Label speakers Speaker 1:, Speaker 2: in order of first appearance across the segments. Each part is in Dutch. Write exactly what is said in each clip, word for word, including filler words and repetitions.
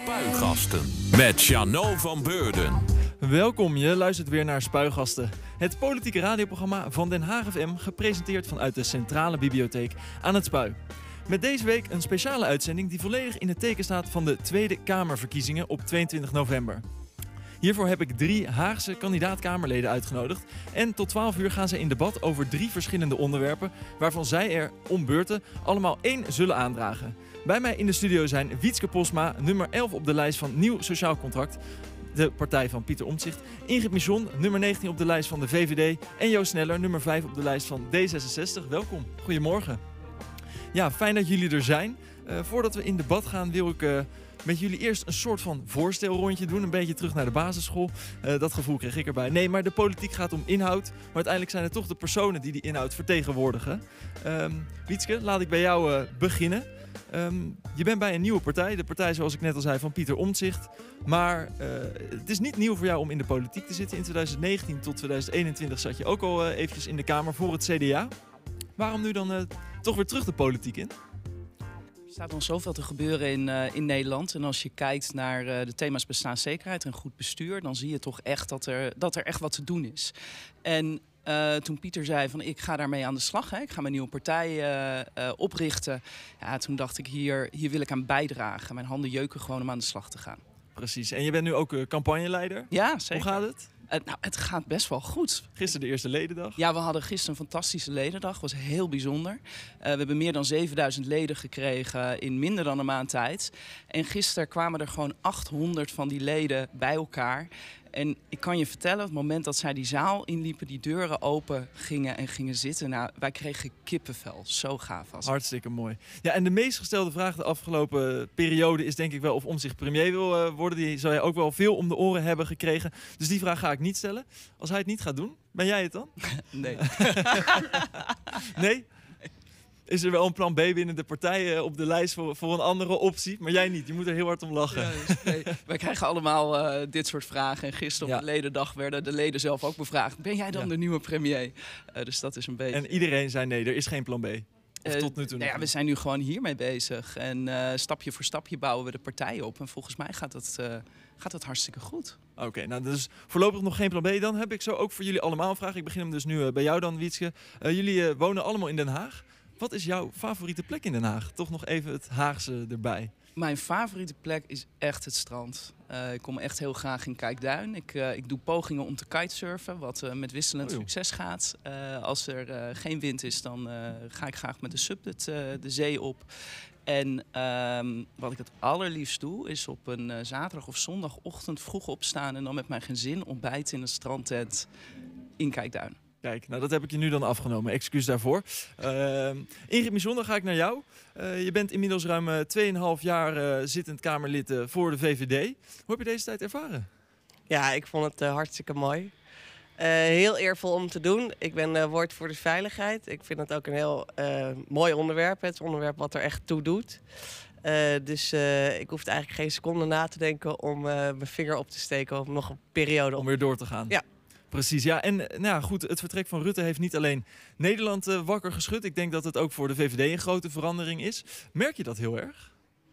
Speaker 1: Spuigasten met Jeannot van Beurden.
Speaker 2: Welkom, je luistert weer naar Spuigasten. Het politieke radioprogramma van Den Haag F M, gepresenteerd vanuit de Centrale Bibliotheek aan het Spui. Met deze week een speciale uitzending die volledig in het teken staat van de Tweede Kamerverkiezingen op tweeëntwintig november. Hiervoor heb ik drie Haagse kandidaat-Kamerleden uitgenodigd. En tot twaalf uur gaan zij in debat over drie verschillende onderwerpen, waarvan zij er om beurten allemaal één zullen aandragen. Bij mij in de studio zijn Wietske Posma, nummer elf op de lijst van Nieuw Sociaal Contract, de partij van Pieter Omtzigt. Ingrid Michon, nummer negentien op de lijst van de V V D. En Joost Sneller, nummer vijf op de lijst van D zesenzestig. Welkom, goedemorgen. Ja, fijn dat jullie er zijn. Uh, voordat we in debat gaan wil ik uh, met jullie eerst een soort van voorstelrondje doen. Een beetje terug naar de basisschool. Uh, dat gevoel kreeg ik erbij. Nee, maar de politiek gaat om inhoud. Maar uiteindelijk zijn het toch de personen die die inhoud vertegenwoordigen. Um, Wietske, laat ik bij jou uh, beginnen. Um, je bent bij een nieuwe partij. De partij, zoals ik net al zei, van Pieter Omtzigt. Maar uh, het is niet nieuw voor jou om in de politiek te zitten. In twintig negentien tot twintig eenentwintig zat je ook al uh, eventjes in de Kamer voor het C D A. Waarom nu dan uh, toch weer terug de politiek in?
Speaker 3: Er staat nog zoveel te gebeuren in, uh, in Nederland. En als je kijkt naar uh, de thema's bestaanszekerheid en goed bestuur, dan zie je toch echt dat er, dat er echt wat te doen is. En uh, toen Pieter zei van ik ga daarmee aan de slag, hè, ik ga mijn nieuwe partij uh, uh, oprichten. Ja, toen dacht ik hier, hier wil ik aan bijdragen. Mijn handen jeuken gewoon om aan de slag te gaan.
Speaker 2: Precies. En je bent nu ook uh, campagneleider.
Speaker 3: Ja, zeker.
Speaker 2: Hoe gaat het?
Speaker 3: Uh, nou, het gaat best wel goed.
Speaker 2: Gisteren de eerste ledendag.
Speaker 3: Ja, we hadden gisteren een fantastische ledendag. Het was heel bijzonder. Uh, we hebben meer dan zevenduizend leden gekregen in minder dan een maand tijd. En gisteren kwamen er gewoon achthonderd van die leden bij elkaar. En ik kan je vertellen, op het moment dat zij die zaal inliepen, die deuren open gingen en gingen zitten. Nou, wij kregen kippenvel. Zo gaaf was het.
Speaker 2: Hartstikke mooi. Ja, en de meest gestelde vraag de afgelopen periode is denk ik wel of Omtzigt premier wil uh, worden. Die zou jij ook wel veel om de oren hebben gekregen. Dus die vraag ga ik niet stellen. Als hij het niet gaat doen, ben jij het dan?
Speaker 3: Nee.
Speaker 2: Nee? Is er wel een plan B binnen de partij uh, op de lijst voor, voor een andere optie? Maar jij niet, je moet er heel hard om lachen.
Speaker 3: Ja, dus, nee. Wij krijgen allemaal uh, dit soort vragen. En gisteren op
Speaker 2: Ja.
Speaker 3: de ledendag werden de leden zelf ook bevraagd. Ben jij dan
Speaker 2: Ja.
Speaker 3: de nieuwe premier? Uh, dus dat is een beetje...
Speaker 2: En iedereen zei nee, er is geen plan B. Of
Speaker 3: Uh,
Speaker 2: tot nu toe
Speaker 3: nou ja,
Speaker 2: nog
Speaker 3: we
Speaker 2: niet.
Speaker 3: zijn nu gewoon hiermee bezig. En uh, stapje voor stapje bouwen we de partij op. En volgens mij gaat het, uh, gaat het hartstikke goed.
Speaker 2: Oké, okay, nou dus voorlopig nog geen plan B. Dan heb ik zo ook voor jullie allemaal een vraag. Ik begin hem dus nu uh, bij jou dan, Wietske. Uh, jullie uh, wonen allemaal in Den Haag. Wat is jouw favoriete plek in Den Haag? Toch nog even het Haagse erbij.
Speaker 3: Mijn favoriete plek is echt het strand. Uh, ik kom echt heel graag in Kijkduin. Ik, uh, ik doe pogingen om te kitesurfen, wat uh, met wisselend
Speaker 2: oh,
Speaker 3: succes gaat. Uh, als er uh, geen wind is, dan uh, ga ik graag met de sub het, uh, de zee op. En um, wat ik het allerliefst doe, is op een uh, zaterdag of zondagochtend vroeg opstaan en dan met mijn gezin ontbijten in een strandtent in Kijkduin.
Speaker 2: Kijk, nou dat heb ik je nu dan afgenomen. Excuus daarvoor. Uh, Ingrid Michon, dan ga ik naar jou. Uh, je bent inmiddels ruim uh, twee komma vijf jaar uh, zittend Kamerlid uh, voor de V V D. Hoe heb je deze tijd ervaren?
Speaker 4: Ja, ik vond het uh, hartstikke mooi. Uh, heel eervol om te doen. Ik ben uh, woordvoerder veiligheid. Ik vind het ook een heel uh, mooi onderwerp. Het onderwerp wat er echt toe doet. Uh, dus uh, ik hoefde eigenlijk geen seconde na te denken om uh, mijn vinger op te steken om nog een periode op.
Speaker 2: Om weer door te gaan.
Speaker 4: Ja.
Speaker 2: Precies, ja. En nou ja, goed, het vertrek van Rutte heeft niet alleen Nederland uh, wakker geschud. Ik denk dat het ook voor de V V D een grote verandering is. Merk je dat heel erg?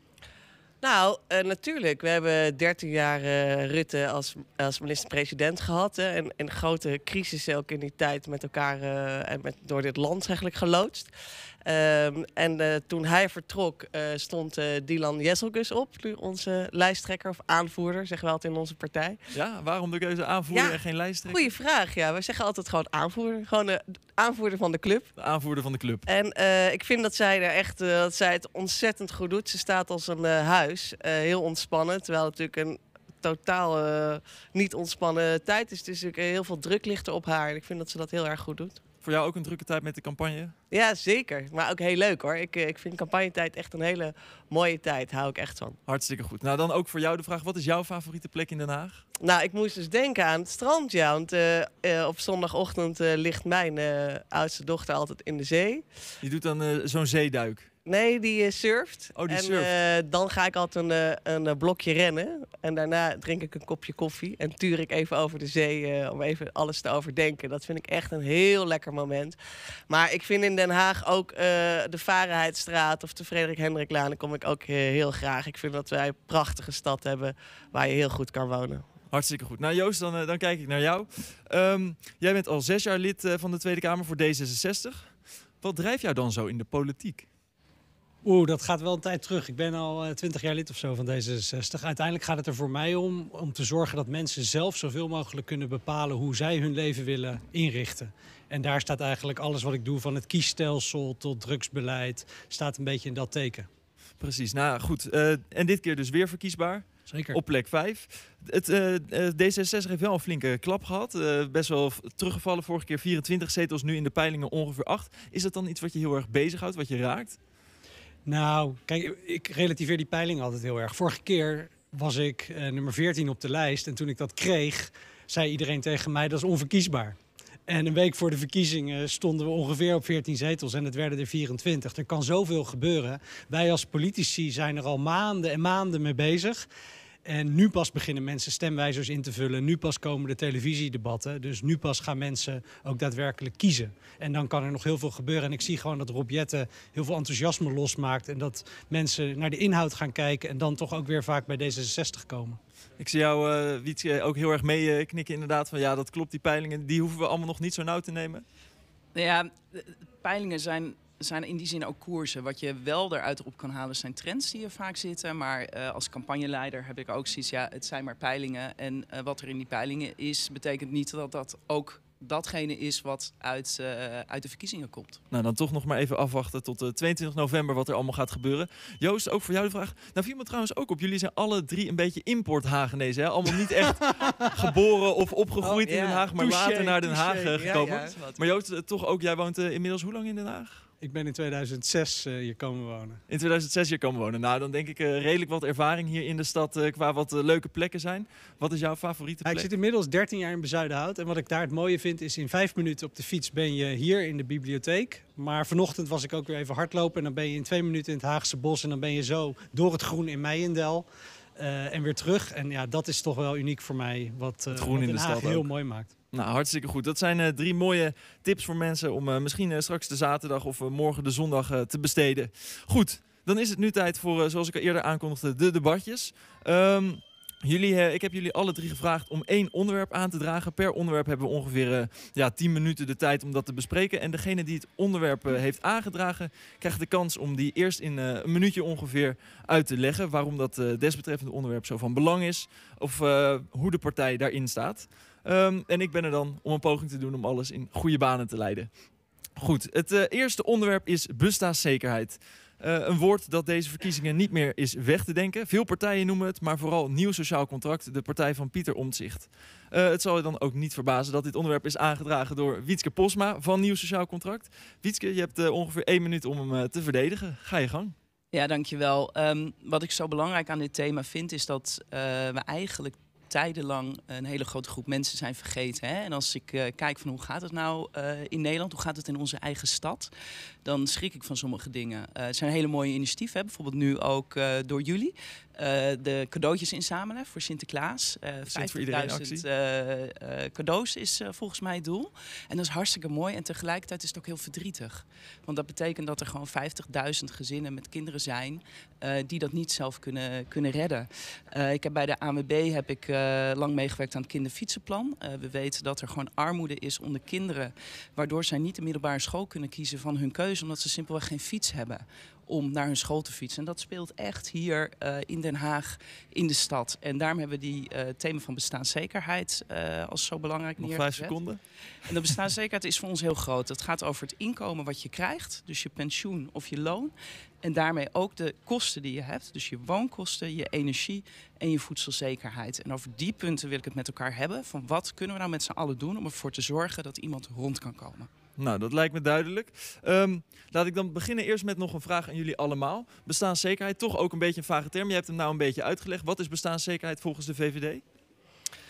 Speaker 4: Nou, uh, natuurlijk. We hebben dertien jaar uh, Rutte als, als minister-president gehad. Hè, en een grote crisis ook in die tijd met elkaar uh, en met, door dit land eigenlijk geloodst. Um, en uh, toen hij vertrok uh, stond uh, Dylan Jezelgus op, nu onze lijsttrekker of aanvoerder, zeggen we altijd in onze partij.
Speaker 2: Ja, waarom de keuze aanvoerder
Speaker 4: Ja,
Speaker 2: en geen lijsttrekker?
Speaker 4: Goeie vraag, ja. We zeggen altijd gewoon aanvoerder. Gewoon de aanvoerder van de club.
Speaker 2: De aanvoerder van de club.
Speaker 4: En uh, ik vind dat zij, er echt, uh, dat zij het ontzettend goed doet. Ze staat als een uh, huis. Uh, heel ontspannen, terwijl het natuurlijk een totaal uh, niet ontspannen tijd is. Het is natuurlijk heel veel druk ligt er op haar. En ik vind dat ze dat heel erg goed doet.
Speaker 2: Voor jou ook een drukke tijd met de campagne?
Speaker 4: Ja, zeker. Maar ook heel leuk hoor. Ik, ik vind campagnetijd echt een hele mooie tijd. Hou ik echt van.
Speaker 2: Hartstikke goed. Nou, dan ook voor jou de vraag. Wat is jouw favoriete plek in Den Haag?
Speaker 4: Nou, ik moest dus denken aan het strand, ja. Want uh, uh, op zondagochtend uh, ligt mijn uh, oudste dochter altijd in de zee.
Speaker 2: Je doet dan uh, zo'n zeeduik.
Speaker 4: Nee, die uh, surft.
Speaker 2: Oh, die
Speaker 4: en
Speaker 2: surft.
Speaker 4: Uh, dan ga ik altijd een, uh, een uh, blokje rennen. En daarna drink ik een kopje koffie. En tuur ik even over de zee uh, om even alles te overdenken. Dat vind ik echt een heel lekker moment. Maar ik vind in Den Haag ook uh, de Varenheidstraat of de Frederik Hendriklaan. Daar kom ik ook uh, heel graag. Ik vind dat wij een prachtige stad hebben waar je heel goed kan wonen.
Speaker 2: Hartstikke goed. Nou Joost, dan, uh, dan kijk ik naar jou. Um, jij bent al zes jaar lid uh, van de Tweede Kamer voor D zesenzestig. Wat drijft jou dan zo in de politiek?
Speaker 5: Oeh, dat gaat wel een tijd terug. Ik ben al twintig jaar lid of zo van D zesenzestig. Uiteindelijk gaat het er voor mij om om te zorgen dat mensen zelf zoveel mogelijk kunnen bepalen hoe zij hun leven willen inrichten. En daar staat eigenlijk alles wat ik doe, van het kiesstelsel tot drugsbeleid, staat een beetje in dat teken.
Speaker 2: Precies, nou goed. Uh, en dit keer dus weer verkiesbaar.
Speaker 5: Zeker.
Speaker 2: Op plek vijf. Het, uh, D zesenzestig heeft wel een flinke klap gehad. Uh, best wel teruggevallen. Vorige keer vierentwintig zetels, nu in de peilingen ongeveer acht. Is dat dan iets wat je heel erg bezighoudt, wat je raakt?
Speaker 5: Nou, kijk, ik relativeer die peiling altijd heel erg. Vorige keer was ik uh, nummer veertien op de lijst. En toen ik dat kreeg, zei iedereen tegen mij, dat is onverkiesbaar. En een week voor de verkiezingen stonden we ongeveer op veertien zetels en het werden er vierentwintig. Er kan zoveel gebeuren. Wij als politici zijn er al maanden en maanden mee bezig. En nu pas beginnen mensen stemwijzers in te vullen. Nu pas komen de televisiedebatten. Dus nu pas gaan mensen ook daadwerkelijk kiezen. En dan kan er nog heel veel gebeuren. En ik zie gewoon dat Rob Jetten heel veel enthousiasme losmaakt. En dat mensen naar de inhoud gaan kijken en dan toch ook weer vaak bij D zesenzestig komen.
Speaker 2: Ik zie jou, uh, Wietske, ook heel erg mee uh, knikken inderdaad. Van ja, dat klopt, die peilingen, die hoeven we allemaal nog niet zo nauw te nemen.
Speaker 3: Ja, peilingen zijn... zijn in die zin ook koersen. Wat je wel eruit op kan halen zijn trends die er vaak zitten. Maar uh, als campagneleider heb ik ook zoiets, ja, het zijn maar peilingen. En uh, wat er in die peilingen is, betekent niet dat dat ook datgene is wat uit, uh, uit de verkiezingen komt.
Speaker 2: Nou, dan toch nog maar even afwachten tot uh, tweeëntwintig november wat er allemaal gaat gebeuren. Joost, ook voor jou de vraag. Nou viel me trouwens ook op. Jullie zijn alle drie een beetje import-Hagenezen. Allemaal niet echt geboren of opgegroeid oh, yeah. in Den Haag, maar touché, later naar Den Haag uh, gekomen. Ja, ja. Maar Joost, uh, toch ook, jij woont uh, inmiddels hoe lang in Den Haag?
Speaker 5: Ik ben in tweeduizend zes uh, hier komen wonen.
Speaker 2: In tweeduizend zes hier komen wonen. Nou, dan denk ik uh, redelijk wat ervaring hier in de stad uh, qua wat uh, leuke plekken zijn. Wat is jouw favoriete plek?
Speaker 5: Ja, ik zit inmiddels dertien jaar in Bezuidenhout. En wat ik daar het mooie vind is in vijf minuten op de fiets ben je hier in de bibliotheek. Maar vanochtend was ik ook weer even hardlopen. En dan ben je in twee minuten in het Haagse Bos. En dan ben je zo door het groen in Meijendel. Uh, en weer terug. En ja, dat is toch wel uniek voor mij. Wat, uh,
Speaker 2: het groen
Speaker 5: wat
Speaker 2: in
Speaker 5: Den
Speaker 2: de
Speaker 5: Haag
Speaker 2: stad
Speaker 5: heel
Speaker 2: ook.
Speaker 5: mooi maakt.
Speaker 2: Nou, hartstikke goed. Dat zijn uh, drie mooie tips voor mensen om uh, misschien uh, straks de zaterdag of uh, morgen de zondag uh, te besteden. Goed, dan is het nu tijd voor, uh, zoals ik al eerder aankondigde, de debatjes. Um, jullie, uh, ik heb jullie alle drie gevraagd om één onderwerp aan te dragen. Per onderwerp hebben we ongeveer uh, ja, tien minuten de tijd om dat te bespreken. En degene die het onderwerp uh, heeft aangedragen, krijgt de kans om die eerst in uh, een minuutje ongeveer uit te leggen. Waarom dat uh, desbetreffende onderwerp zo van belang is. Of uh, hoe de partij daarin staat. Um, en ik ben er dan om een poging te doen om alles in goede banen te leiden. Goed, het uh, eerste onderwerp is bestaanszekerheid. Uh, een woord dat deze verkiezingen niet meer is weg te denken. Veel partijen noemen het, maar vooral Nieuw Sociaal Contract, de partij van Pieter Omtzigt. Uh, het zal je dan ook niet verbazen dat dit onderwerp is aangedragen door Wietske Posma van Nieuw Sociaal Contract. Wietske, je hebt uh, ongeveer één minuut om hem uh, te verdedigen. Ga je gang.
Speaker 3: Ja, dankjewel. Um, wat ik zo belangrijk aan dit thema vind is dat uh, we eigenlijk tijdenlang een hele grote groep mensen zijn vergeten. Hè? En als ik uh, kijk van hoe gaat het nou uh, in Nederland, hoe gaat het in onze eigen stad, dan schrik ik van sommige dingen. Uh, het zijn hele mooie initiatieven, hè? Bijvoorbeeld nu ook uh, door jullie. Uh, de cadeautjes inzamelen voor Sinterklaas. Uh, vijftigduizend uh, uh, cadeaus is uh, volgens mij het doel. En dat is hartstikke mooi. En tegelijkertijd is het ook heel verdrietig. Want dat betekent dat er gewoon vijftigduizend gezinnen met kinderen zijn uh, die dat niet zelf kunnen, kunnen redden. Uh, ik heb bij de A N W B heb ik uh, lang meegewerkt aan het kinderfietsenplan. Uh, we weten dat er gewoon armoede is onder kinderen, waardoor zij niet de middelbare school kunnen kiezen van hun keuze, omdat ze simpelweg geen fiets hebben om naar hun school te fietsen. En dat speelt echt hier uh, in Den Haag, in de stad. En daarom hebben we die uh, thema van bestaanszekerheid uh, als zo belangrijk
Speaker 2: Nog
Speaker 3: neergezet.
Speaker 2: vijf seconden.
Speaker 3: En de bestaanszekerheid is voor ons heel groot. Het gaat over het inkomen wat je krijgt, dus je pensioen of je loon. En daarmee ook de kosten die je hebt, dus je woonkosten, je energie en je voedselzekerheid. En over die punten wil ik het met elkaar hebben. Van wat kunnen we nou met z'n allen doen om ervoor te zorgen dat iemand rond kan komen?
Speaker 2: Nou, dat lijkt me duidelijk. Um, laat ik dan beginnen eerst met nog een vraag aan jullie allemaal. Bestaanszekerheid, toch ook een beetje een vage term. Je hebt hem nou een beetje uitgelegd. Wat is bestaanszekerheid volgens de V V D?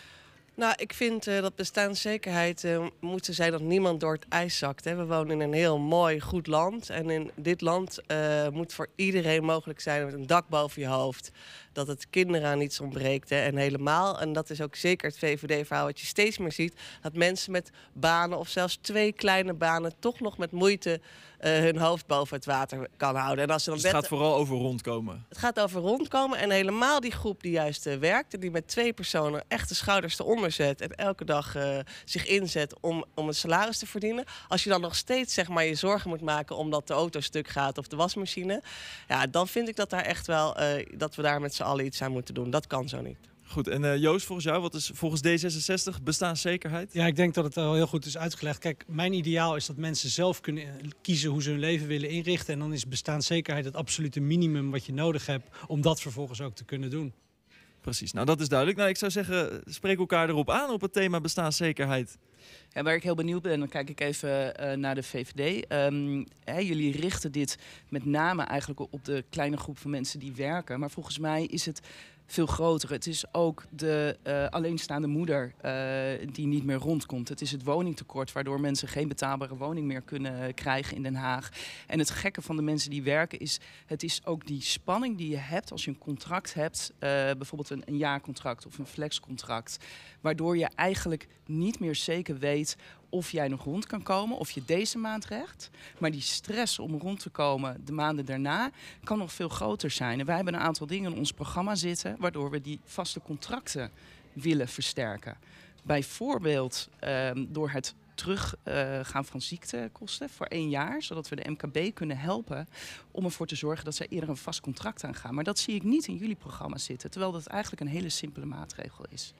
Speaker 4: Nou, ik vind uh, dat bestaanszekerheid uh, moeten zij dat niemand door het ijs zakt. Hè. We wonen in een heel mooi, goed land. En in dit land uh, moet voor iedereen mogelijk zijn met een dak boven je hoofd. Dat het kinderen aan iets ontbreekt. Hè. En helemaal, en dat is ook zeker het V V D-verhaal wat je steeds meer ziet, dat mensen met banen of zelfs twee kleine banen toch nog met moeite uh, hun hoofd boven het water kan houden. En als ze dan
Speaker 2: Dus het
Speaker 4: net...
Speaker 2: gaat vooral over rondkomen.
Speaker 4: Het gaat over rondkomen en helemaal die groep die juist uh, werkt en die met twee personen echt de schouders eronder zet en elke dag uh, zich inzet om, om een salaris te verdienen. Als je dan nog steeds zeg maar, je zorgen moet maken omdat de auto stuk gaat of de wasmachine, ja, dan vind ik dat, daar echt wel, uh, dat we daar met z'n allen iets aan moeten doen. Dat kan zo niet.
Speaker 2: Goed, en uh, Joost, volgens jou, wat is volgens D zesenzestig bestaanszekerheid?
Speaker 5: Ja, ik denk dat het al heel goed is uitgelegd. Kijk, mijn ideaal is dat mensen zelf kunnen kiezen hoe ze hun leven willen inrichten. En dan is bestaanszekerheid het absolute minimum wat je nodig hebt om dat vervolgens ook te kunnen doen.
Speaker 2: Precies, nou dat is duidelijk. Nou, ik zou zeggen, spreek elkaar erop aan op het thema bestaanszekerheid.
Speaker 3: Ja, waar ik heel benieuwd ben, dan kijk ik even uh, naar de V V D. Um, hè, jullie richten dit met name eigenlijk op de kleine groep van mensen die werken. Maar volgens mij is het veel groter. Het is ook de uh, alleenstaande moeder uh, die niet meer rondkomt. Het is het woningtekort waardoor mensen geen betaalbare woning meer kunnen krijgen in Den Haag. En het gekke van de mensen die werken is, het is ook die spanning die je hebt als je een contract hebt. Uh, bijvoorbeeld een, een jaarcontract of een flexcontract. Waardoor je eigenlijk niet meer zeker weet of jij nog rond kan komen, of je deze maand recht. Maar die stress om rond te komen de maanden daarna kan nog veel groter zijn. En wij hebben een aantal dingen in ons programma zitten waardoor we die vaste contracten willen versterken. Bijvoorbeeld uh, door het teruggaan uh, van ziektekosten voor één jaar, zodat we de M K B kunnen helpen om ervoor te zorgen dat zij eerder een vast contract aangaan. Maar dat zie ik niet in jullie programma zitten, terwijl dat eigenlijk een hele simpele maatregel is.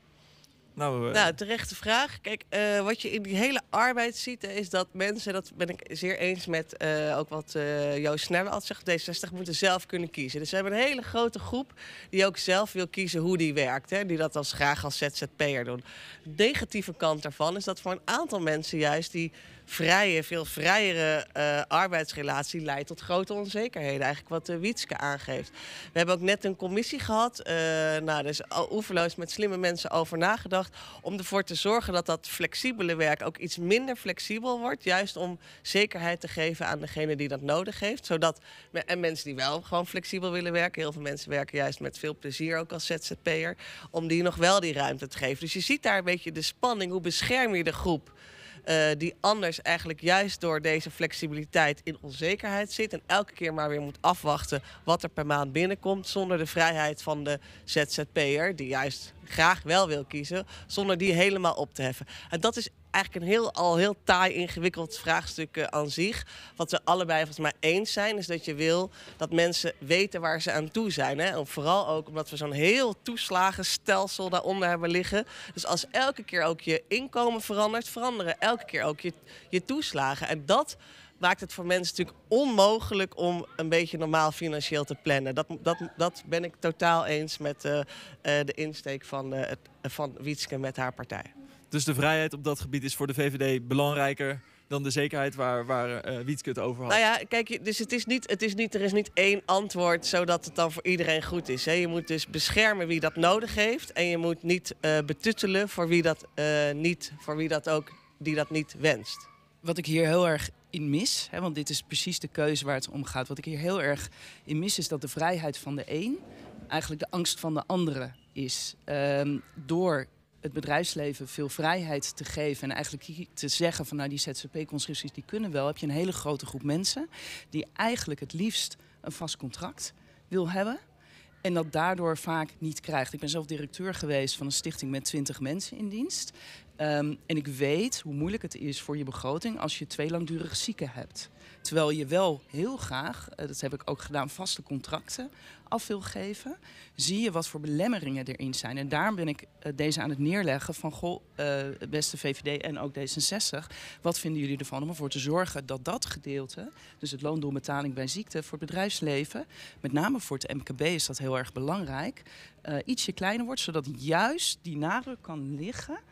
Speaker 2: Nou, uh...
Speaker 4: nou, terechte vraag. Kijk, uh, wat je in die hele arbeid ziet, is dat mensen, dat ben ik zeer eens met uh, ook wat uh, Joost Sneller al zegt, D zesenzestig moeten zelf kunnen kiezen. Dus we hebben een hele grote groep die ook zelf wil kiezen hoe die werkt. Hè, die dat als graag als Z Z P'er doen. De negatieve kant daarvan is dat voor een aantal mensen juist die vrije, veel vrijere uh, arbeidsrelatie leidt tot grote onzekerheden. Eigenlijk wat uh, Wietske aangeeft. We hebben ook net een commissie gehad. Uh, nou, er is oeverloos met slimme mensen over nagedacht om ervoor te zorgen dat dat flexibele werk ook iets minder flexibel wordt. Juist om zekerheid te geven aan degene die dat nodig heeft. Zodat, en mensen die wel gewoon flexibel willen werken. Heel veel mensen werken juist met veel plezier ook als Z Z P'er. Om die nog wel die ruimte te geven. Dus je ziet daar een beetje de spanning. Hoe bescherm je de groep? Uh, die anders eigenlijk juist door deze flexibiliteit in onzekerheid zit. En elke keer maar weer moet afwachten wat er per maand binnenkomt. Zonder de vrijheid van de Z Z P'er, die juist graag wel wil kiezen. Zonder die helemaal op te heffen. En dat is eigenlijk een heel, al heel taai ingewikkeld vraagstuk uh, aan zich. Wat we allebei volgens mij eens zijn, is dat je wil dat mensen weten waar ze aan toe zijn. Hè? En vooral ook omdat we zo'n heel toeslagenstelsel daaronder hebben liggen. Dus als elke keer ook je inkomen verandert, veranderen elke keer ook je, je toeslagen. En dat maakt het voor mensen natuurlijk onmogelijk om een beetje normaal financieel te plannen. Dat, dat, dat ben ik totaal eens met uh, uh, de insteek van, uh, van Wietske met haar partij.
Speaker 2: Dus de vrijheid op dat gebied is voor de V V D belangrijker dan de zekerheid waar, waar uh, Wietske het over had.
Speaker 4: Nou ja, kijk, dus het is niet, het is niet, er is niet één antwoord zodat het dan voor iedereen goed is. Hè. Je moet dus beschermen wie dat nodig heeft en je moet niet uh, betuttelen voor wie dat uh, niet, voor wie dat ook die dat niet wenst.
Speaker 3: Wat ik hier heel erg in mis, hè, want dit is precies de keuze waar het om gaat. Wat ik hier heel erg in mis is dat de vrijheid van de een eigenlijk de angst van de andere is. Um, door het bedrijfsleven veel vrijheid te geven en eigenlijk te zeggen van nou die Z Z P-constructies die kunnen wel, heb je een hele grote groep mensen die eigenlijk het liefst een vast contract wil hebben en dat daardoor vaak niet krijgt. Ik ben zelf directeur geweest van een stichting met twintig mensen in dienst. Um, en ik weet hoe moeilijk het is voor je begroting als je twee langdurige zieken hebt. Terwijl je wel heel graag, dat heb ik ook gedaan, vaste contracten af wil geven. Zie je wat voor belemmeringen erin zijn. En daarom ben ik deze aan het neerleggen van, goh, uh, beste V V D en ook D zesenzestig. Wat vinden jullie ervan om ervoor te zorgen dat dat gedeelte, dus het loondoelbetaling bij ziekte voor het bedrijfsleven, met name voor het M K B is dat heel erg belangrijk, uh, ietsje kleiner wordt, zodat juist die nadruk kan liggen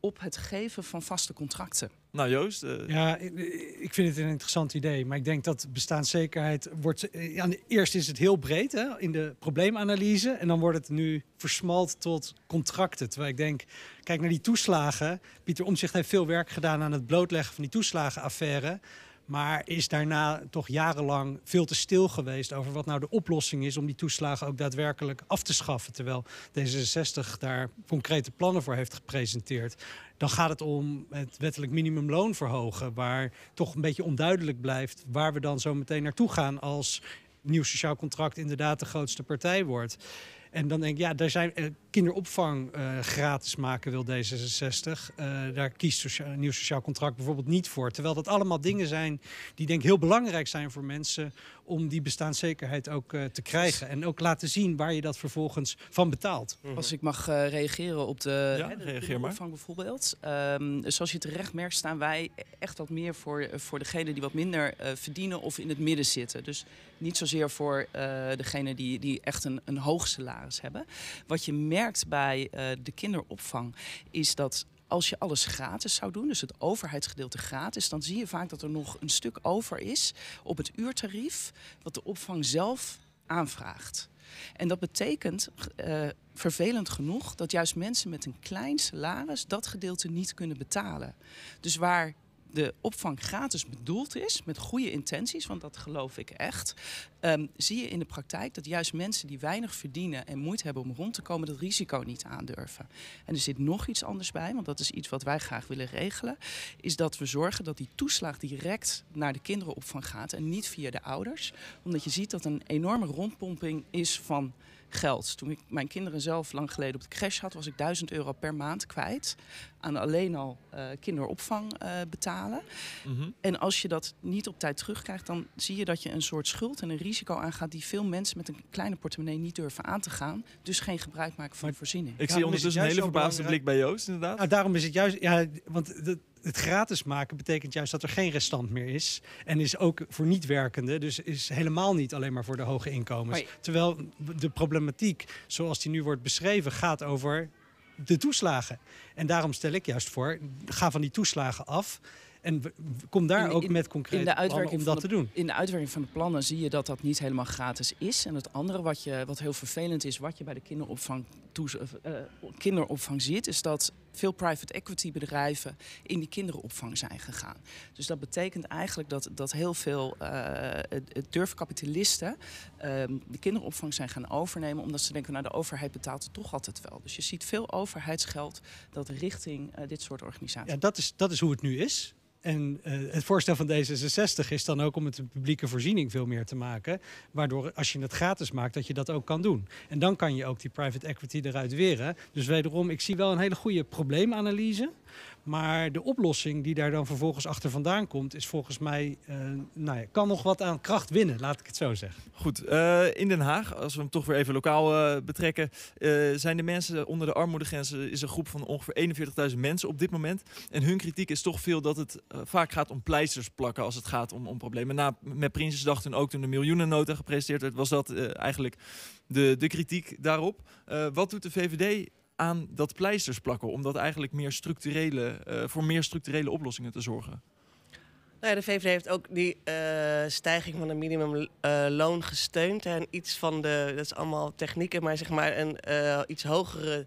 Speaker 3: op het geven van vaste contracten.
Speaker 2: Nou Joost? Uh...
Speaker 5: Ja, ik vind het een interessant idee. Maar ik denk dat bestaanszekerheid wordt... Ja, eerst is het heel breed, hè, in de probleemanalyse. En dan wordt het nu versmalt tot contracten. Terwijl ik denk, kijk naar die toeslagen. Pieter Omtzigt heeft veel werk gedaan aan het blootleggen van die toeslagenaffaire. Maar is daarna toch jarenlang veel te stil geweest over wat nou de oplossing is om die toeslagen ook daadwerkelijk af te schaffen. Terwijl D zesenzestig daar concrete plannen voor heeft gepresenteerd. Dan gaat het om het wettelijk minimumloon verhogen, waar toch een beetje onduidelijk blijft waar we dan zo meteen naartoe gaan als nieuw sociaal contract inderdaad de grootste partij wordt. En dan denk ik, ja, daar zijn uh, kinderopvang uh, gratis maken wil D zesenzestig. Uh, daar kiest socia- nieuw sociaal contract bijvoorbeeld niet voor. Terwijl dat allemaal dingen zijn die denk ik heel belangrijk zijn voor mensen om die bestaanszekerheid ook uh, te krijgen. En ook laten zien waar je dat vervolgens van betaalt.
Speaker 3: Mm-hmm. Als ik mag uh, reageren op de,
Speaker 2: ja,
Speaker 3: hè, de
Speaker 2: reageer maar.
Speaker 3: opvang bijvoorbeeld. Um, zoals je terecht merkt staan wij echt wat meer voor, voor degenen die wat minder uh, verdienen of in het midden zitten. Dus niet zozeer voor uh, degenen die, die echt een, een hoog salaris hebben. Wat je merkt bij uh, de kinderopvang is dat als je alles gratis zou doen, dus het overheidsgedeelte gratis, dan zie je vaak dat er nog een stuk over is op het uurtarief wat de opvang zelf aanvraagt. En dat betekent, uh, vervelend genoeg, dat juist mensen met een klein salaris dat gedeelte niet kunnen betalen. Dus waar de opvang gratis bedoeld is, met goede intenties, want dat geloof ik echt, um, zie je in de praktijk dat juist mensen die weinig verdienen en moeite hebben om rond te komen, dat risico niet aandurven. En er zit nog iets anders bij, want dat is iets wat wij graag willen regelen, is dat we zorgen dat die toeslag direct naar de kinderopvang gaat en niet via de ouders. Omdat je ziet dat een enorme rondpomping is van geld. Toen ik mijn kinderen zelf lang geleden op de crash had, was ik duizend euro per maand kwijt aan alleen al uh, kinderopvang uh, betalen. Mm-hmm. En als je dat niet op tijd terugkrijgt, dan zie je dat je een soort schuld en een risico aangaat die veel mensen met een kleine portemonnee niet durven aan te gaan. Dus geen gebruik maken van de voorziening.
Speaker 2: Ik zie ondertussen een hele verbaasde blik bij Joost, inderdaad.
Speaker 5: Nou, daarom is het juist, ja, want de, het gratis maken betekent juist dat er geen restant meer is. En is ook voor niet-werkenden, dus is helemaal niet alleen maar voor de hoge inkomens. Maar terwijl de problematiek, zoals die nu wordt beschreven, gaat over de toeslagen. En daarom stel ik juist voor, ga van die toeslagen af. En kom daar in, ook in, met concrete plannen om dat
Speaker 3: de,
Speaker 5: te doen.
Speaker 3: In de uitwerking van de plannen zie je dat dat niet helemaal gratis is. En het andere wat, je, wat heel vervelend is, wat je bij de kinderopvang, toes, uh, kinderopvang ziet, is dat veel private equity bedrijven in die kinderopvang zijn gegaan. Dus dat betekent eigenlijk dat, dat heel veel uh, durfkapitalisten uh, de kinderopvang zijn gaan overnemen, omdat ze denken, nou, de overheid betaalt het toch altijd wel. Dus je ziet veel overheidsgeld dat richting uh, dit soort organisaties.
Speaker 5: Ja, dat is, dat is hoe het nu is. En uh, het voorstel van D zesenzestig is dan ook om het een publieke voorziening veel meer te maken. Waardoor als je het gratis maakt, dat je dat ook kan doen. En dan kan je ook die private equity eruit weren. Dus wederom, ik zie wel een hele goede probleemanalyse. Maar de oplossing die daar dan vervolgens achter vandaan komt, is volgens mij, uh, nou ja, kan nog wat aan kracht winnen, laat ik het zo zeggen.
Speaker 2: Goed, uh, in Den Haag, als we hem toch weer even lokaal uh, betrekken, uh, zijn de mensen onder de armoedegrens, is een groep van ongeveer eenenveertigduizend mensen op dit moment. En hun kritiek is toch veel dat het uh, vaak gaat om pleisters plakken als het gaat om, om problemen. Na, met Prinsjesdag toen ook toen de miljoenennota gepresenteerd werd, was dat uh, eigenlijk de, de kritiek daarop. Uh, wat doet de V V D aan dat pleisters plakken, om dat eigenlijk meer structurele, uh, voor meer structurele oplossingen te zorgen?
Speaker 4: Nou ja, de V V D heeft ook die uh, stijging van de minimumloon uh, gesteund. En iets van de, dat is allemaal technieken, maar zeg maar een uh, iets hogere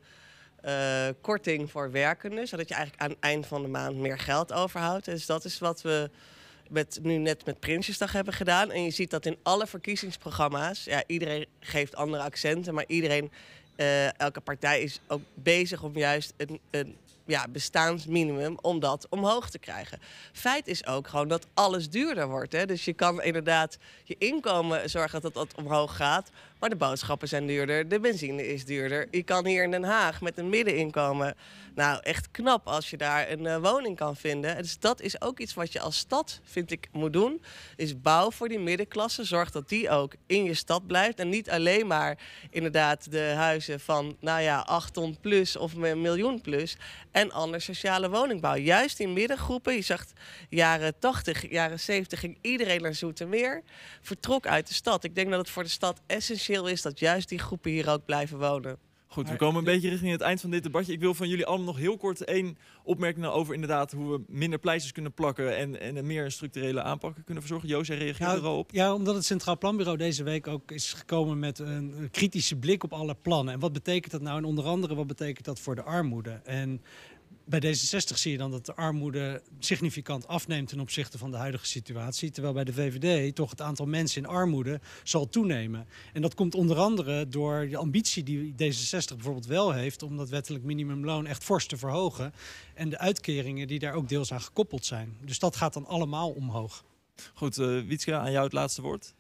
Speaker 4: uh, korting voor werkenden. Zodat je eigenlijk aan het eind van de maand meer geld overhoudt. Dus dat is wat we met, nu net met Prinsjesdag hebben gedaan. En je ziet dat in alle verkiezingsprogramma's, ja, iedereen geeft andere accenten, maar iedereen, uh, elke partij is ook bezig om juist een, een ja, bestaansminimum om dat omhoog te krijgen. Feit is ook gewoon dat alles duurder wordt. Hè? Dus je kan inderdaad je inkomen zorgen dat dat omhoog gaat, maar de boodschappen zijn duurder, de benzine is duurder. Je kan hier in Den Haag met een middeninkomen, nou echt knap als je daar een uh, woning kan vinden. Dus dat is ook iets wat je als stad, vind ik, moet doen. Is bouw voor die middenklasse. Zorg dat die ook in je stad blijft. En niet alleen maar inderdaad de huizen van, nou ja, acht ton plus of een miljoen plus. En anders sociale woningbouw. Juist in middengroepen. Je zag jaren tachtig, jaren zeventig ging iedereen naar Zoetermeer. Vertrok uit de stad. Ik denk dat het voor de stad essentieel is dat juist die groepen hier ook blijven wonen.
Speaker 2: Goed, we
Speaker 5: Maar-
Speaker 2: komen een beetje richting het eind van dit debatje. Ik wil van jullie allemaal nog heel kort één opmerking over inderdaad hoe we minder pleisters kunnen plakken en, en een meer structurele aanpakken kunnen verzorgen. Joost, jij reageert
Speaker 5: Nou,
Speaker 2: er al op.
Speaker 5: Ja, omdat het Centraal Planbureau deze week ook is gekomen met een, een kritische blik op alle plannen. En wat betekent dat nou? En onder andere, wat betekent dat voor de armoede? En bij D zesenzestig zie je dan dat de armoede significant afneemt ten opzichte van de huidige situatie. Terwijl bij de V V D toch het aantal mensen in armoede zal toenemen. En dat komt onder andere door de ambitie die D zesenzestig bijvoorbeeld wel heeft om dat wettelijk minimumloon echt fors te verhogen. En de uitkeringen die daar ook deels aan gekoppeld zijn. Dus dat gaat dan allemaal omhoog.
Speaker 2: Goed, uh, Wietske, aan jou het laatste woord.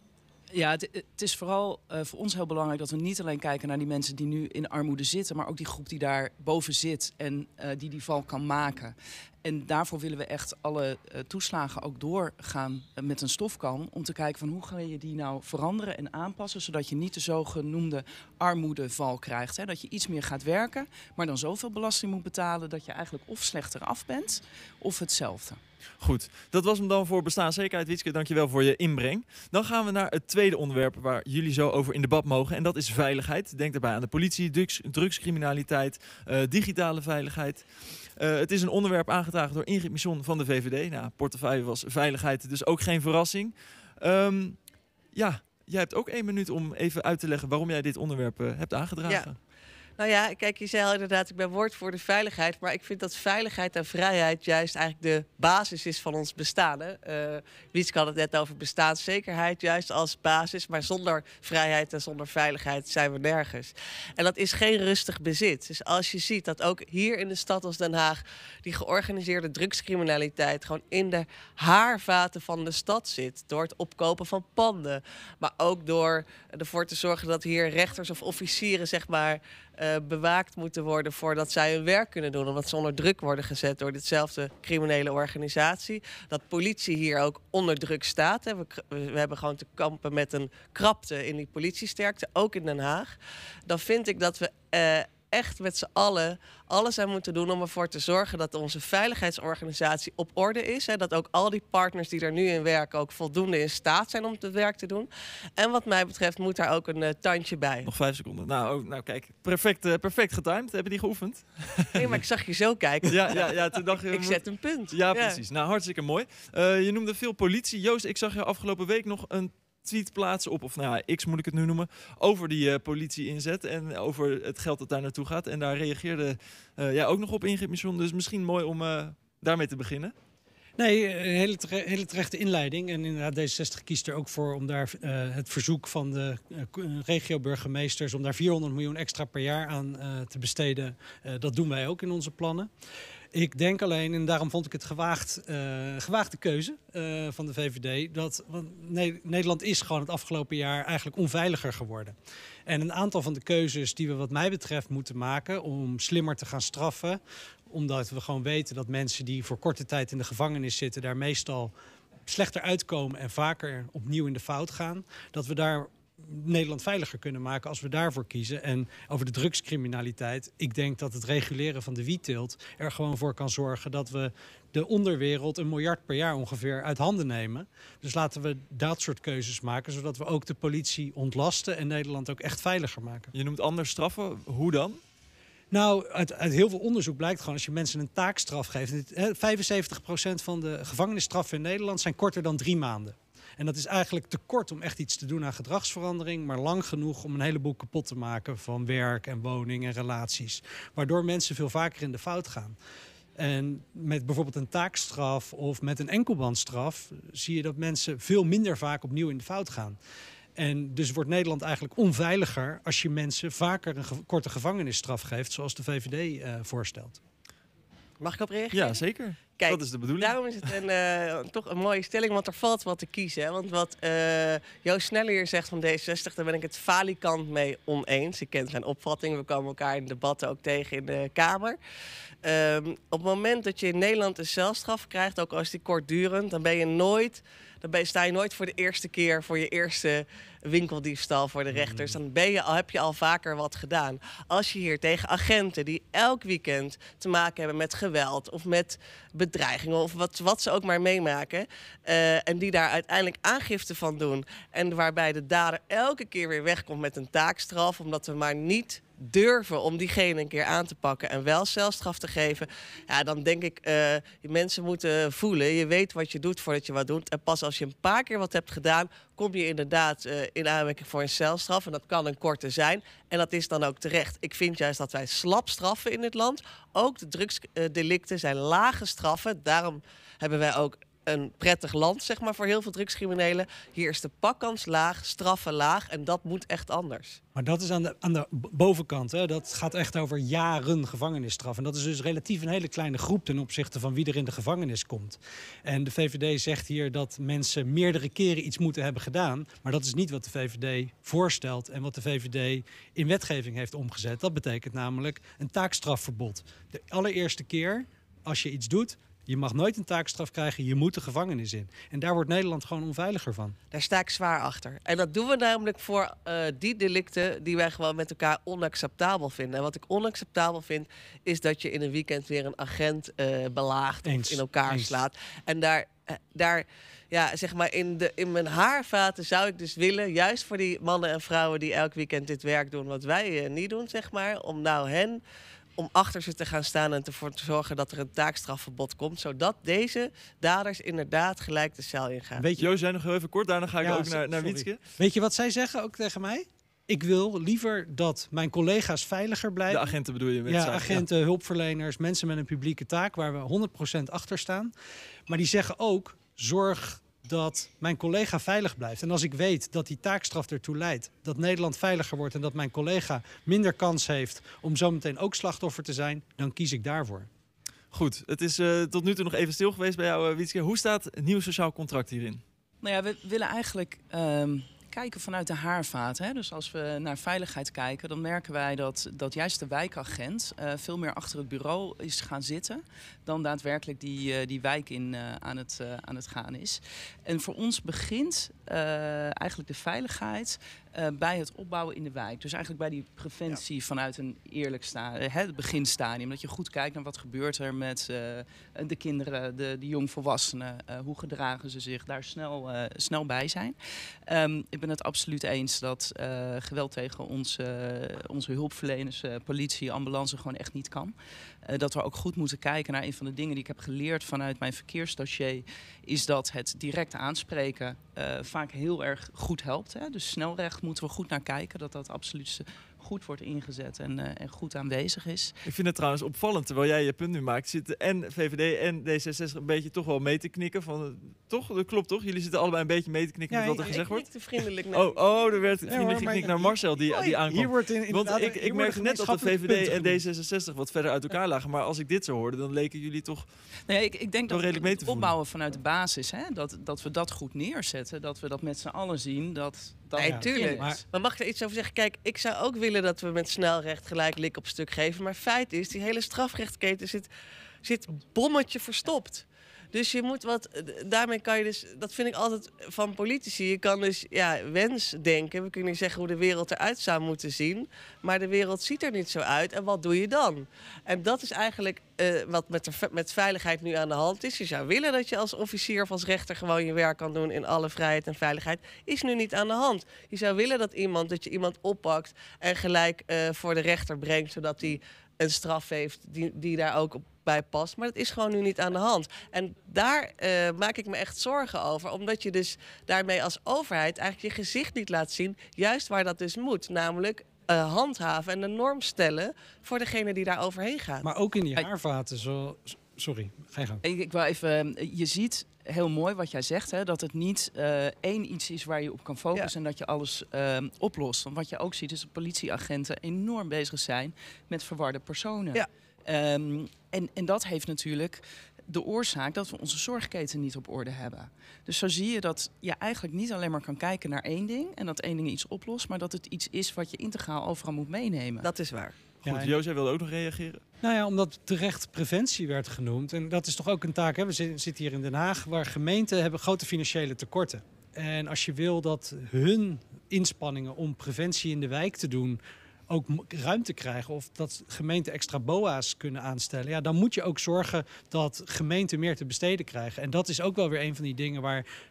Speaker 3: Ja, het, het is vooral uh, voor ons heel belangrijk dat we niet alleen kijken naar die mensen die nu in armoede zitten, maar ook die groep die daar boven zit en uh, die die val kan maken. En daarvoor willen we echt alle uh, toeslagen ook doorgaan uh, met een stofkan om te kijken van hoe ga je die nou veranderen en aanpassen, zodat je niet de zogenoemde armoedeval krijgt. Hè? Dat je iets meer gaat werken, maar dan zoveel belasting moet betalen dat je eigenlijk of slechter af bent of hetzelfde.
Speaker 2: Goed, dat was hem dan voor bestaanszekerheid. Wietske, dankjewel voor je inbreng. Dan gaan we naar het tweede onderwerp waar jullie zo over in debat mogen. En dat is veiligheid. Denk daarbij aan de politie, drugs, drugscriminaliteit, uh, digitale veiligheid. Uh, het is een onderwerp aangedragen door Ingrid Michon van de V V D. Nou, portefeuille was veiligheid, dus ook geen verrassing. Um, ja, jij hebt ook één minuut om even uit te leggen waarom jij dit onderwerp uh, hebt aangedragen.
Speaker 4: Ja. Nou ja, kijk, je zei al inderdaad, ik ben woordvoerder veiligheid. Maar ik vind dat veiligheid en vrijheid juist eigenlijk de basis is van ons bestaan. Hè? Uh, Wietske had het net over bestaanszekerheid juist als basis. Maar zonder vrijheid en zonder veiligheid zijn we nergens. En dat is geen rustig bezit. Dus als je ziet dat ook hier in de stad als Den Haag die georganiseerde drugscriminaliteit gewoon in de haarvaten van de stad zit. Door het opkopen van panden. Maar ook door ervoor te zorgen dat hier rechters of officieren, zeg maar, Uh, bewaakt moeten worden voordat zij hun werk kunnen doen. Omdat ze onder druk worden gezet door ditzelfde criminele organisatie. Dat politie hier ook onder druk staat. Hè. We, we hebben gewoon te kampen met een krapte in die politiesterkte, ook in Den Haag. Dan vind ik dat we uh, echt met z'n allen alles aan moeten doen om ervoor te zorgen dat onze veiligheidsorganisatie op orde is. Hè, dat ook al die partners die er nu in werken ook voldoende in staat zijn om het werk te doen. En wat mij betreft moet daar ook een uh, tandje bij.
Speaker 2: Nog vijf seconden. Nou, oh, nou kijk, perfect, uh, perfect getimed. Hebben die geoefend?
Speaker 4: Nee, maar ik zag je zo kijken.
Speaker 2: Ja, ja, ja, toen dacht je,
Speaker 4: ik
Speaker 2: moet...
Speaker 4: zet een punt.
Speaker 2: Ja, precies. Ja. Nou, hartstikke mooi. Uh, je noemde veel politie. Joost, ik zag je afgelopen week nog een tweet plaatsen op, of nou ja, X moet ik het nu noemen, over die uh, politie-inzet en over het geld dat daar naartoe gaat. En daar reageerde uh, jij ook nog op, Ingrid Michon. Dus misschien mooi om uh, daarmee te beginnen.
Speaker 5: Nee, een hele, tere- hele terechte inleiding. En inderdaad, D zesenzestig kiest er ook voor om daar uh, het verzoek van de uh, regio-burgemeesters om daar vierhonderd miljoen extra per jaar aan uh, te besteden. Uh, dat doen wij ook in onze plannen. Ik denk alleen, en daarom vond ik het gewaagd, uh, gewaagde keuze uh, van de V V D, dat want ne- Nederland is gewoon het afgelopen jaar eigenlijk onveiliger geworden. En een aantal van de keuzes die we wat mij betreft moeten maken om slimmer te gaan straffen, omdat we gewoon weten dat mensen die voor korte tijd in de gevangenis zitten daar meestal slechter uitkomen en vaker opnieuw in de fout gaan, dat we daar Nederland veiliger kunnen maken als we daarvoor kiezen. En over de drugscriminaliteit, ik denk dat het reguleren van de wietteelt er gewoon voor kan zorgen dat we de onderwereld een miljard per jaar ongeveer uit handen nemen. Dus laten we dat soort keuzes maken, zodat we ook de politie ontlasten en Nederland ook echt veiliger maken.
Speaker 2: Je noemt anders straffen. Hoe dan?
Speaker 5: Nou, uit, uit heel veel onderzoek blijkt gewoon, als je mensen een taakstraf geeft, vijfenzeventig procent van de gevangenisstraffen in Nederland zijn korter dan drie maanden. En dat is eigenlijk te kort om echt iets te doen aan gedragsverandering, maar lang genoeg om een heleboel kapot te maken van werk en woning en relaties. Waardoor mensen veel vaker in de fout gaan. En met bijvoorbeeld een taakstraf of met een enkelbandstraf zie je dat mensen veel minder vaak opnieuw in de fout gaan. En dus wordt Nederland eigenlijk onveiliger als je mensen vaker een ge- korte gevangenisstraf geeft, zoals de V V D uh, voorstelt.
Speaker 4: Mag ik op reageren?
Speaker 2: Ja, zeker.
Speaker 4: Kijk,
Speaker 2: dat is de bedoeling.
Speaker 4: Daarom is het een, uh, toch een mooie stelling, want er valt wat te kiezen. Hè? Want wat uh, Joost Sneller hier zegt van D zesenzestig, daar ben ik het falikant mee oneens. Ik ken zijn opvatting, we komen elkaar in debatten ook tegen in de Kamer. Um, op het moment dat je in Nederland een celstraf krijgt, ook als die kortdurend, dan ben je nooit, dan ben je, sta je nooit voor de eerste keer voor je eerste winkeldiefstal voor de rechters. Dan ben je al, heb je al vaker wat gedaan. Als je hier tegen agenten die elk weekend te maken hebben met geweld of met bedreigingen of wat, wat ze ook maar meemaken, uh, en die daar uiteindelijk aangifte van doen en waarbij de dader elke keer weer wegkomt met een taakstraf, omdat we maar niet durven om diegene een keer aan te pakken en wel celstraf te geven, ja, dan denk ik, uh, mensen moeten voelen. Je weet wat je doet voordat je wat doet. En pas als je een paar keer wat hebt gedaan, kom je inderdaad uh, in aanmerking voor een celstraf. En dat kan een korte zijn. En dat is dan ook terecht. Ik vind juist dat wij slap straffen in dit land. Ook de drugsdelicten zijn lage straffen. Daarom hebben wij ook een prettig land, zeg maar, voor heel veel drugscriminelen. Hier is de pakkans laag, straffen laag en dat moet echt anders.
Speaker 5: Maar dat is aan de, aan de bovenkant. Hè? Dat gaat echt over jaren gevangenisstraf. En dat is dus relatief een hele kleine groep ten opzichte van wie er in de gevangenis komt. En de V V D zegt hier dat mensen meerdere keren iets moeten hebben gedaan. Maar dat is niet wat de V V D voorstelt en wat de V V D in wetgeving heeft omgezet. Dat betekent namelijk een taakstrafverbod. De allereerste keer als je iets doet, je mag nooit een taakstraf krijgen, je moet de gevangenis in. En daar wordt Nederland gewoon onveiliger van.
Speaker 4: Daar sta ik zwaar achter. En dat doen we namelijk voor uh, die delicten die wij gewoon met elkaar onacceptabel vinden. En wat ik onacceptabel vind, is dat je in een weekend weer een agent uh, belaagt of in elkaar eens. slaat. En daar, uh, daar ja, zeg maar in, de, in mijn haarvaten zou ik dus willen, juist voor die mannen en vrouwen die elk weekend dit werk doen wat wij uh, niet doen, zeg maar, om nou hen... om achter ze te gaan staan en ervoor te zorgen dat er een taakstrafverbod komt, zodat deze daders inderdaad gelijk de cel ingaan.
Speaker 2: Weet je, Joost, jij nog heel even kort, daarna ga ik ja, ook naar, naar Wietske.
Speaker 5: Weet je wat zij zeggen ook tegen mij? Ik wil liever dat mijn collega's veiliger blijven.
Speaker 2: De agenten bedoel je? Met
Speaker 5: ja,
Speaker 2: zaken,
Speaker 5: agenten,
Speaker 2: ja.
Speaker 5: hulpverleners, mensen met een publieke taak waar we honderd procent achter staan. Maar die zeggen ook, zorg dat mijn collega veilig blijft. En als ik weet dat die taakstraf ertoe leidt dat Nederland veiliger wordt en dat mijn collega minder kans heeft om zometeen ook slachtoffer te zijn, dan kies ik daarvoor.
Speaker 2: Goed, het is uh, tot nu toe nog even stil geweest bij jou, uh, Wietske. Hoe staat het nieuw sociaal contract hierin?
Speaker 3: Nou ja, we willen eigenlijk um, kijken vanuit de haarvaat. Hè? Dus als we naar veiligheid kijken, dan merken wij dat, dat juist de wijkagent uh, veel meer achter het bureau is gaan zitten dan daadwerkelijk die, uh, die wijk in uh, aan, het, uh, aan het gaan is. En voor ons begint uh, eigenlijk de veiligheid uh, bij het opbouwen in de wijk. Dus eigenlijk bij die preventie ja. vanuit een eerlijk stadium, het beginstadium. Dat je goed kijkt naar wat gebeurt er met uh, de kinderen, de, de jongvolwassenen. Uh, hoe gedragen ze zich, daar snel, uh, snel bij zijn. Um, ik ben het absoluut eens dat uh, geweld tegen onze, uh, onze hulpverleners, uh, politie, ambulance gewoon echt niet kan. Uh, dat we ook goed moeten kijken naar een van de dingen die ik heb geleerd vanuit mijn verkeersdossier, is dat het direct aanspreken uh, vaak heel erg goed helpt. Hè? Dus snelrecht moeten we goed naar kijken, dat dat absoluut goed wordt ingezet en, uh, en goed aanwezig is.
Speaker 2: Ik vind het trouwens opvallend, terwijl jij je punt nu maakt, zitten en V V D en D zesenzestig een beetje toch wel mee te knikken. Van, uh, toch? Dat klopt toch? Jullie zitten allebei een beetje mee te knikken ja, met wat er gezegd wordt?
Speaker 4: Ik vriendelijk naar.
Speaker 2: Oh, oh, er werd vriendelijk ja, geknikt naar Marcel die, die aankwam.
Speaker 5: Hier wordt in,
Speaker 2: Want ik, ik merkte net dat de V V D en D zesenzestig wat verder uit elkaar lagen. Maar als ik dit zo hoorde, dan leken jullie toch
Speaker 3: nee, ik, ik denk dat
Speaker 2: redelijk mee te
Speaker 3: het opbouwen vanuit de basis, hè, dat, dat we dat goed neerzetten. Dat we dat met z'n allen zien. Dat, dat
Speaker 4: nee, tuurlijk. Maar, maar mag ik er iets over zeggen? Kijk, ik zou ook willen dat we met snelrecht gelijk lik op stuk geven. Maar feit is, die hele strafrechtketen zit, zit bommetje verstopt. Dus je moet wat, daarmee kan je dus, dat vind ik altijd van politici. Je kan dus ja, wensdenken. We kunnen niet zeggen hoe de wereld eruit zou moeten zien. Maar de wereld ziet er niet zo uit. En wat doe je dan? En dat is eigenlijk uh, wat met, de, met veiligheid nu aan de hand is. Je zou willen dat je als officier of als rechter gewoon je werk kan doen in alle vrijheid en veiligheid. Is nu niet aan de hand. Je zou willen dat iemand, dat je iemand oppakt en gelijk uh, voor de rechter brengt, zodat hij een straf heeft die, die daar ook op bij past. Maar dat is gewoon nu niet aan de hand. En daar uh, maak ik me echt zorgen over. Omdat je dus daarmee als overheid eigenlijk je gezicht niet laat zien. Juist waar dat dus moet. Namelijk uh, handhaven en de norm stellen voor degene die daar overheen gaat.
Speaker 5: Maar ook in die haarvaten. Zo, sorry, ga je gang.
Speaker 3: Ik, ik wil even, je ziet heel mooi wat jij zegt. Hè, dat het niet uh, één iets is waar je op kan focussen. Ja. En dat je alles uh, oplost. Want wat je ook ziet is dat politieagenten enorm bezig zijn met verwarde personen. Ja. Um, en, en dat heeft natuurlijk de oorzaak dat we onze zorgketen niet op orde hebben. Dus zo zie je dat je eigenlijk niet alleen maar kan kijken naar één ding en dat één ding iets oplost, maar dat het iets is wat je integraal overal moet meenemen.
Speaker 4: Dat is waar.
Speaker 2: Goed, ja, Joost, jij wilde ook nog reageren?
Speaker 5: Nou ja, omdat terecht preventie werd genoemd. En dat is toch ook een taak. Hè? We zitten hier in Den Haag, waar gemeenten hebben grote financiële tekorten. En als je wil dat hun inspanningen om preventie in de wijk te doen ook ruimte krijgen of dat gemeenten extra B O A's kunnen aanstellen, ja, dan moet je ook zorgen dat gemeenten meer te besteden krijgen. En dat is ook wel weer een van die dingen waar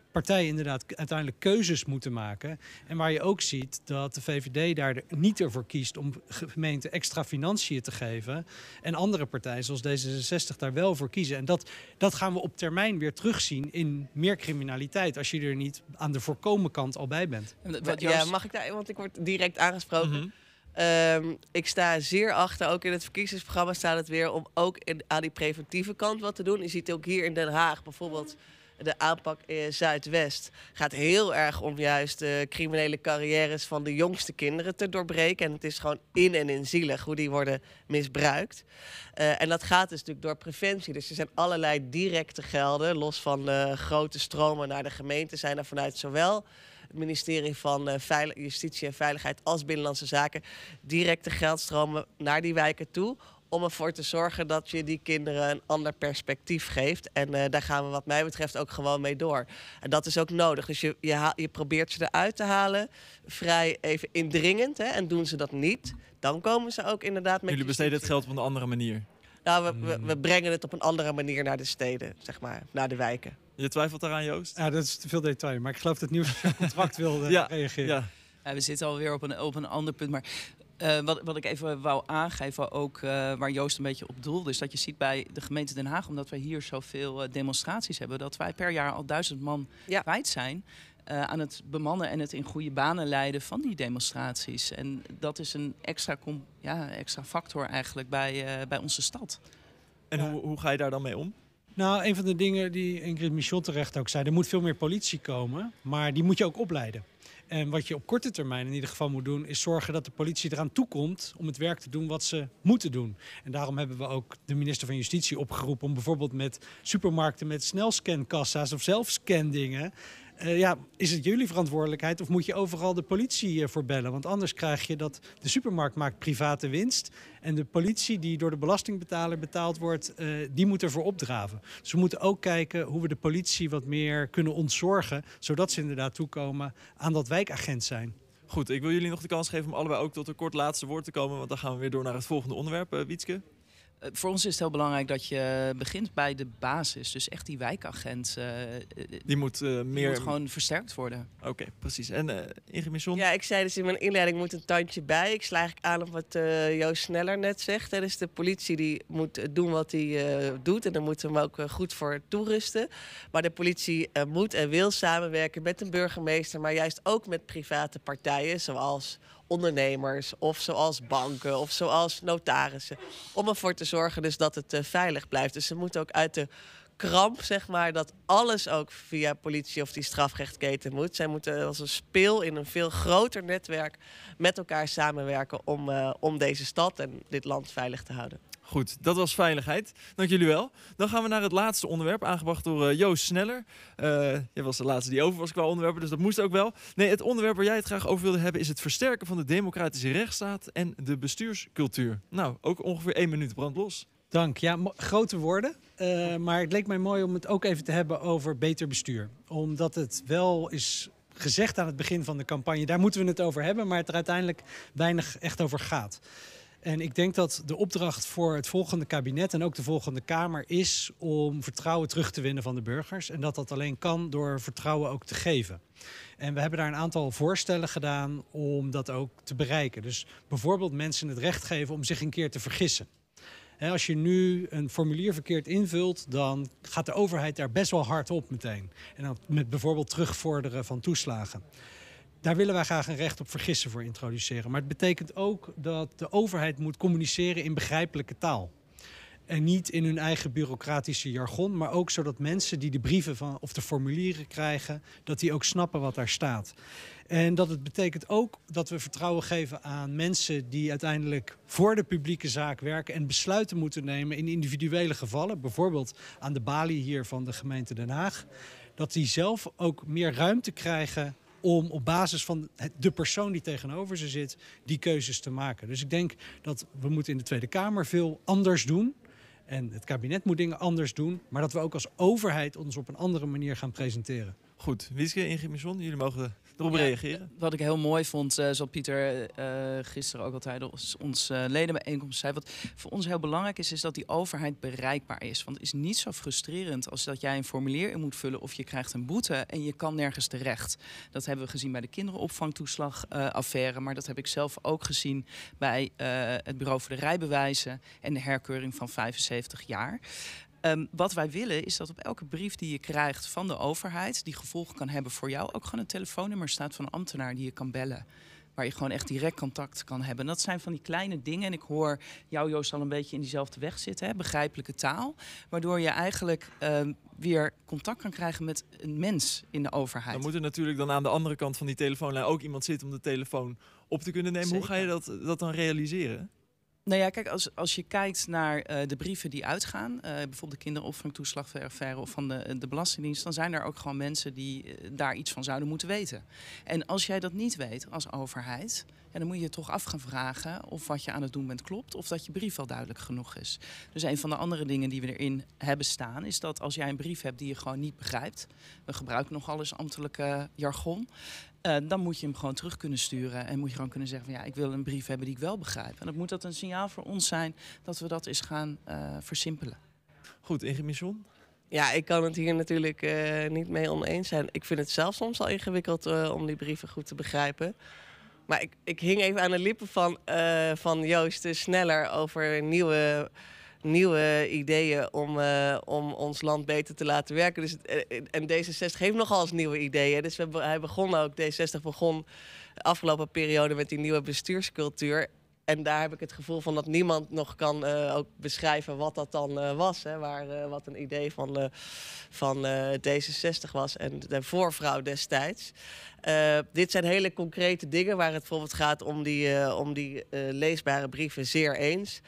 Speaker 5: partijen inderdaad uiteindelijk keuzes moeten maken. En waar je ook ziet dat de V V D daar niet ervoor kiest om gemeenten extra financiën te geven. En andere partijen zoals D zesenzestig daar wel voor kiezen. En dat, dat gaan we op termijn weer terugzien in meer criminaliteit. Als je er niet aan de voorkomen kant al bij bent.
Speaker 3: Wat
Speaker 4: Ja, mag ik daar, want ik word direct aangesproken.
Speaker 2: Mm-hmm.
Speaker 4: Um, ik sta zeer achter, ook in het verkiezingsprogramma staat het weer om ook in, aan die preventieve kant wat te doen. Je ziet ook hier in Den Haag bijvoorbeeld de aanpak in Zuidwest gaat heel erg om juist de criminele carrières van de jongste kinderen te doorbreken. En het is gewoon in en in zielig hoe die worden misbruikt. Uh, en dat gaat dus natuurlijk door preventie. Dus er zijn allerlei directe gelden, los van uh, grote stromen naar de gemeente, zijn er vanuit zowel het ministerie van uh, Veilig- Justitie en Veiligheid als Binnenlandse Zaken directe geldstromen naar die wijken toe, om ervoor te zorgen dat je die kinderen een ander perspectief geeft. En uh, daar gaan we wat mij betreft ook gewoon mee door. En dat is ook nodig. Dus je, je, haal, je probeert ze eruit te halen, vrij even indringend. Hè, en doen ze dat niet, dan komen ze ook inderdaad met...
Speaker 2: Jullie besteden het geld op een andere manier.
Speaker 4: Nou, we, we, we brengen het op een andere manier naar de steden, zeg maar, naar de wijken.
Speaker 2: Je twijfelt daaraan, Joost?
Speaker 5: Ja, dat is te veel detail. Maar ik geloof dat Nieuws contract wilde
Speaker 2: ja,
Speaker 5: reageren.
Speaker 2: Ja.
Speaker 3: Ja, we zitten alweer op een, op een ander punt. Maar uh, wat, wat ik even wou aangeven, ook uh, waar Joost een beetje op doelde, is dat je ziet bij de gemeente Den Haag, omdat wij hier zoveel uh, demonstraties hebben, dat wij per jaar al duizend man
Speaker 4: Ja.
Speaker 3: kwijt zijn uh, aan het bemannen en het in goede banen leiden van die demonstraties. En dat is een extra, com- ja, extra factor eigenlijk bij, uh, bij onze stad.
Speaker 2: En
Speaker 5: Ja.
Speaker 2: hoe, hoe ga je daar dan mee om?
Speaker 5: Nou, een van de dingen die Ingrid Michon terecht ook zei, er moet veel meer politie komen, maar die moet je ook opleiden. En wat je op korte termijn in ieder geval moet doen, is zorgen dat de politie eraan toekomt om het werk te doen wat ze moeten doen. En daarom hebben we ook de minister van Justitie opgeroepen om bijvoorbeeld met supermarkten met snelscankassa's of zelfscandingen. Uh, ja, is het jullie verantwoordelijkheid of moet je overal de politie uh, voor bellen? Want anders krijg je dat de supermarkt maakt private winst en de politie die door de belastingbetaler betaald wordt, uh, die moet ervoor opdraven. Dus we moeten ook kijken hoe we de politie wat meer kunnen ontzorgen, zodat ze inderdaad toekomen aan dat wijkagent zijn.
Speaker 2: Goed, ik wil jullie nog de kans geven om allebei ook tot een kort laatste woord te komen, want dan gaan we weer door naar het volgende onderwerp. Uh, Wietske?
Speaker 3: Uh, voor ons is het heel belangrijk dat je begint bij de basis. Dus echt die wijkagent, uh,
Speaker 2: Die moet uh,
Speaker 3: die
Speaker 2: meer...
Speaker 3: moet gewoon versterkt worden.
Speaker 2: Oké, okay, precies. En uh, Ingrid Michon?
Speaker 4: Ja, ik zei dus in mijn inleiding moet een tandje bij. Ik sla eigenlijk aan op wat uh, Joost Sneller net zegt. Hè. Dus de politie die moet doen wat hij uh, doet. En daar moeten we hem ook uh, goed voor toerusten. Maar de politie uh, moet en wil samenwerken met een burgemeester. Maar juist ook met private partijen zoals ondernemers of zoals banken of zoals notarissen. Om ervoor te zorgen dus dat het uh, veilig blijft. Dus ze moeten ook uit de kramp, zeg maar, dat alles ook via politie of die strafrechtketen moet. Zij moeten als een speel in een veel groter netwerk met elkaar samenwerken om, uh, om deze stad en dit land veilig te houden.
Speaker 2: Goed, dat was veiligheid. Dank jullie wel. Dan gaan we naar het laatste onderwerp, aangebracht door uh, Joost Sneller. Uh, jij was de laatste die over was qua onderwerpen, dus dat moest ook wel. Nee, het onderwerp waar jij het graag over wilde hebben is het versterken van de democratische rechtsstaat en de bestuurscultuur. Nou, ook ongeveer één minuut, brand los.
Speaker 5: Dank. Ja, mo- grote woorden. Uh, maar het leek mij mooi om het ook even te hebben over beter bestuur. Omdat het wel is gezegd aan het begin van de campagne, daar moeten we het over hebben, maar het er uiteindelijk weinig echt over gaat. En ik denk dat de opdracht voor het volgende kabinet en ook de volgende Kamer is om vertrouwen terug te winnen van de burgers. En dat dat alleen kan door vertrouwen ook te geven. En we hebben daar een aantal voorstellen gedaan om dat ook te bereiken. Dus bijvoorbeeld mensen het recht geven om zich een keer te vergissen. He, als je nu een formulier verkeerd invult, dan gaat de overheid daar best wel hard op meteen. En dan met bijvoorbeeld terugvorderen van toeslagen. Daar willen wij graag een recht op vergissen voor introduceren. Maar het betekent ook dat de overheid moet communiceren in begrijpelijke taal. En niet in hun eigen bureaucratische jargon, maar ook zodat mensen die de brieven van, of de formulieren krijgen, dat die ook snappen wat daar staat. En dat het betekent ook dat we vertrouwen geven aan mensen die uiteindelijk voor de publieke zaak werken en besluiten moeten nemen in individuele gevallen. Bijvoorbeeld aan de balie hier van de gemeente Den Haag. Dat die zelf ook meer ruimte krijgen om op basis van de persoon die tegenover ze zit, die keuzes te maken. Dus ik denk dat we moeten in de Tweede Kamer veel anders doen. En het kabinet moet dingen anders doen. Maar dat we ook als overheid ons op een andere manier gaan presenteren.
Speaker 2: Goed, Wietske, Ingrid Michon, jullie mogen erop
Speaker 3: Ja,
Speaker 2: reageren?
Speaker 3: Wat ik heel mooi vond, uh, zoals Pieter uh, gisteren ook al tijdens ons uh, ledenbijeenkomst zei. Wat voor ons heel belangrijk is, is dat die overheid bereikbaar is. Want het is niet zo frustrerend als dat jij een formulier in moet vullen of je krijgt een boete en je kan nergens terecht. Dat hebben we gezien bij de kinderopvangtoeslagaffaire, uh, maar dat heb ik zelf ook gezien bij uh, het Bureau voor de Rijbewijzen en de herkeuring van vijfenzeventig jaar. Um, wat wij willen is dat op elke brief die je krijgt van de overheid, die gevolgen kan hebben voor jou, ook gewoon een telefoonnummer staat van een ambtenaar die je kan bellen. Waar je gewoon echt direct contact kan hebben. En dat zijn van die kleine dingen. En ik hoor jou, Joost, al een beetje in diezelfde weg zitten. Hè? Begrijpelijke taal. Waardoor je eigenlijk uh, weer contact kan krijgen met een mens in de overheid.
Speaker 2: Dan moet er natuurlijk dan aan de andere kant van die telefoonlijn ook iemand zitten om de telefoon op te kunnen nemen.
Speaker 3: Zeker.
Speaker 2: Hoe ga je dat, dat dan realiseren?
Speaker 3: Nou ja, kijk, als, als je kijkt naar uh, de brieven die uitgaan, uh, bijvoorbeeld de kinderopvangtoeslagaffaire of van de, de Belastingdienst, dan zijn er ook gewoon mensen die uh, daar iets van zouden moeten weten. En als jij dat niet weet als overheid, ja, dan moet je je toch af gaan vragen of wat je aan het doen bent klopt, of dat je brief wel duidelijk genoeg is. Dus een van de andere dingen die we erin hebben staan, is dat als jij een brief hebt die je gewoon niet begrijpt, we gebruiken nogal eens ambtelijke jargon, Uh, dan moet je hem gewoon terug kunnen sturen. En moet je gewoon kunnen zeggen van ja, ik wil een brief hebben die ik wel begrijp. En dan moet dat een signaal voor ons zijn dat we dat eens gaan uh, versimpelen.
Speaker 2: Goed, Ingrid Michon?
Speaker 4: Ja, ik kan het hier natuurlijk uh, niet mee oneens zijn. Ik vind het zelf soms al ingewikkeld uh, om die brieven goed te begrijpen. Maar ik, ik hing even aan de lippen van, uh, van Joost uh, sneller over nieuwe... nieuwe ideeën om, uh, om ons land beter te laten werken. Dus, uh, en D zesenzestig heeft nogal eens nieuwe ideeën. Dus we, hij begon ook, D zesenzestig begon de afgelopen periode met die nieuwe bestuurscultuur. En daar heb ik het gevoel van dat niemand nog kan uh, ook beschrijven wat dat dan uh, was. Hè, waar, uh, wat een idee van, uh, van uh, D zesenzestig was en de voorvrouw destijds. Uh, dit zijn hele concrete dingen waar het bijvoorbeeld gaat om die, uh, om die uh, leesbare brieven zeer eens.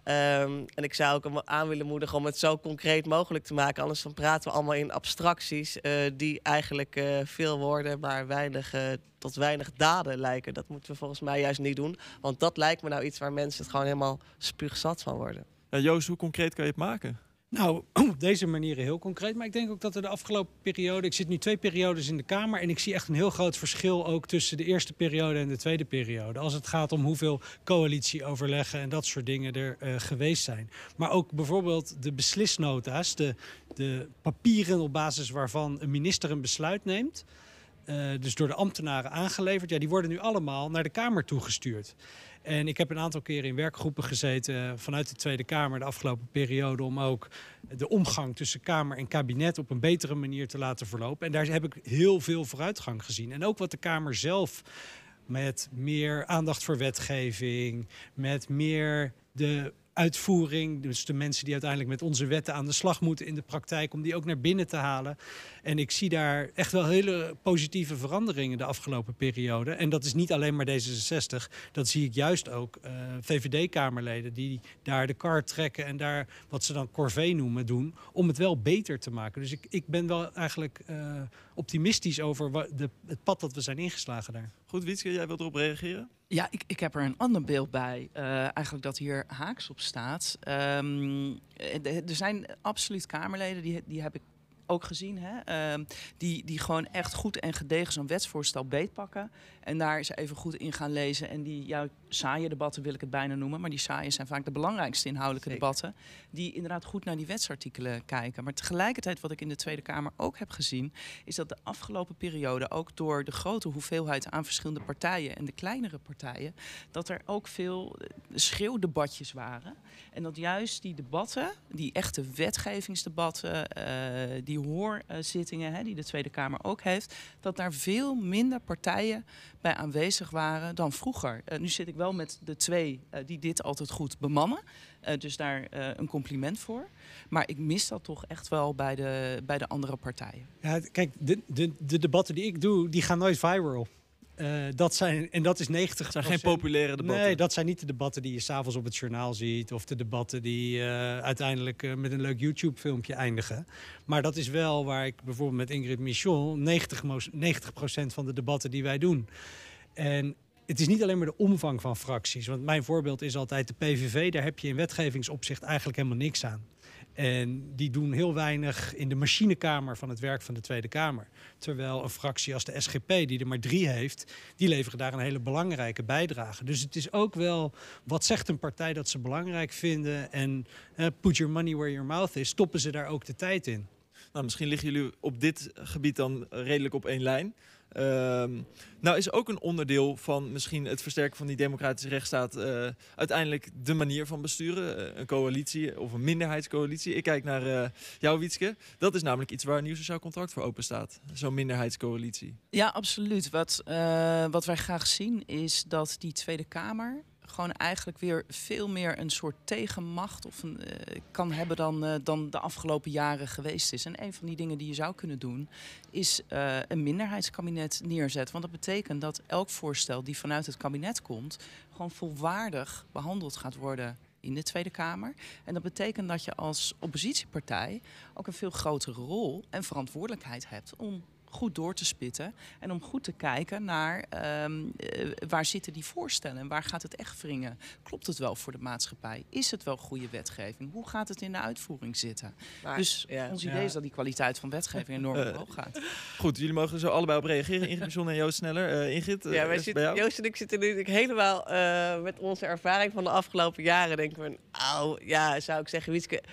Speaker 4: Um, en ik zou ook hem aan willen moedigen om het zo concreet mogelijk te maken. Anders dan praten we allemaal in abstracties uh, die eigenlijk uh, veel woorden, maar weinig, uh, tot weinig daden lijken. Dat moeten we volgens mij juist niet doen. Want dat lijkt me nou iets waar mensen het gewoon helemaal spuugzat van worden.
Speaker 2: Ja, Joost, hoe concreet kan je het maken?
Speaker 5: Nou, op deze manier heel concreet. Maar ik denk ook dat er de afgelopen periode... Ik zit nu twee periodes in de Kamer en ik zie echt een heel groot verschil ook tussen de eerste periode en de tweede periode. Als het gaat om hoeveel coalitieoverleggen en dat soort dingen er uh, geweest zijn. Maar ook bijvoorbeeld de beslisnota's, de, de papieren op basis waarvan een minister een besluit neemt. Uh, dus door de ambtenaren aangeleverd. Ja, die worden nu allemaal naar de Kamer toegestuurd. En ik heb een aantal keren in werkgroepen gezeten vanuit de Tweede Kamer de afgelopen periode om ook de omgang tussen Kamer en kabinet op een betere manier te laten verlopen. En daar heb ik heel veel vooruitgang gezien. En ook wat de Kamer zelf met meer aandacht voor wetgeving, met meer de uitvoering, dus de mensen die uiteindelijk met onze wetten aan de slag moeten in de praktijk, om die ook naar binnen te halen. En ik zie daar echt wel hele positieve veranderingen de afgelopen periode. En dat is niet alleen maar D zesenzestig, dat zie ik juist ook uh, V V D-kamerleden die daar de kar trekken en daar wat ze dan corvée noemen doen, om het wel beter te maken. Dus ik, ik ben wel eigenlijk uh, optimistisch over wat de, het pad dat we zijn ingeslagen daar.
Speaker 2: Goed, Wietske, jij wilt erop reageren?
Speaker 3: Ja, ik, ik heb er een ander beeld bij, uh, eigenlijk dat hier haaks op staat. Um, er zijn absoluut Kamerleden, die, die heb ik ook gezien, hè, uh, die, die gewoon echt goed en gedegen zo'n wetsvoorstel beetpakken. En daar eens even goed in gaan lezen. En die ja, saaie debatten wil ik het bijna noemen. Maar die saaie zijn vaak de belangrijkste inhoudelijke Zeker. debatten. Die inderdaad goed naar die wetsartikelen kijken. Maar tegelijkertijd wat ik in de Tweede Kamer ook heb gezien, is dat de afgelopen periode ook door de grote hoeveelheid aan verschillende partijen en de kleinere partijen, dat er ook veel schreeuwdebatjes waren. En dat juist die debatten, die echte wetgevingsdebatten, uh, die hoorzittingen hè, die de Tweede Kamer ook heeft, dat daar veel minder partijen bij aanwezig waren dan vroeger. Uh, nu zit ik wel met de twee uh, die dit altijd goed bemannen. Uh, dus daar uh, een compliment voor. Maar ik mis dat toch echt wel bij de, bij de andere partijen.
Speaker 5: Ja, kijk, de, de, de debatten die ik doe, die gaan nooit viral. Uh, dat zijn, en dat is negentig procent.
Speaker 2: Het zijn geen populaire debatten.
Speaker 5: Nee, dat zijn niet de debatten die je s'avonds op het journaal ziet. Of de debatten die uh, uiteindelijk uh, met een leuk YouTube-filmpje eindigen. Maar dat is wel waar ik bijvoorbeeld met Ingrid Michon negentig procent van de debatten die wij doen. En het is niet alleen maar de omvang van fracties. Want mijn voorbeeld is altijd de P V V. Daar heb je in wetgevingsopzicht eigenlijk helemaal niks aan. En die doen heel weinig in de machinekamer van het werk van de Tweede Kamer. Terwijl een fractie als de S G P, die er maar drie heeft, die leveren daar een hele belangrijke bijdrage. Dus het is ook wel, wat zegt een partij dat ze belangrijk vinden? En uh, put your money where your mouth is, stoppen ze daar ook de tijd in.
Speaker 2: Nou, misschien liggen jullie op dit gebied dan redelijk op één lijn. Um, nou is ook een onderdeel van misschien het versterken van die democratische rechtsstaat uh, uiteindelijk de manier van besturen. Uh, een coalitie of een minderheidscoalitie. Ik kijk naar uh, jou, Wietske. Dat is namelijk iets waar een nieuw sociaal contract voor open staat. Zo'n minderheidscoalitie.
Speaker 3: Ja, absoluut. Wat, uh, wat wij graag zien is dat die Tweede Kamer gewoon eigenlijk weer veel meer een soort tegenmacht of een, uh, kan hebben dan, uh, dan de afgelopen jaren geweest is. En een van die dingen die je zou kunnen doen is uh, een minderheidskabinet neerzetten. Want dat betekent dat elk voorstel die vanuit het kabinet komt gewoon volwaardig behandeld gaat worden in de Tweede Kamer. En dat betekent dat je als oppositiepartij ook een veel grotere rol en verantwoordelijkheid hebt om goed door te spitten en om goed te kijken naar um, uh, waar zitten die voorstellen en waar gaat het echt wringen? Klopt het wel voor de maatschappij? Is het wel goede wetgeving? Hoe gaat het in de uitvoering zitten? Maar, dus ja, ons idee ja. is dat die kwaliteit van wetgeving enorm uh, omhoog gaat.
Speaker 2: Goed, jullie mogen er zo allebei op reageren. Ingrid Bison en Joost Sneller. Uh, Ingrid, uh,
Speaker 4: ja, wij zitten, Joost en ik zitten nu helemaal uh, met onze ervaring van de afgelopen jaren. Denken we, nou ja, zou ik zeggen, Wietske,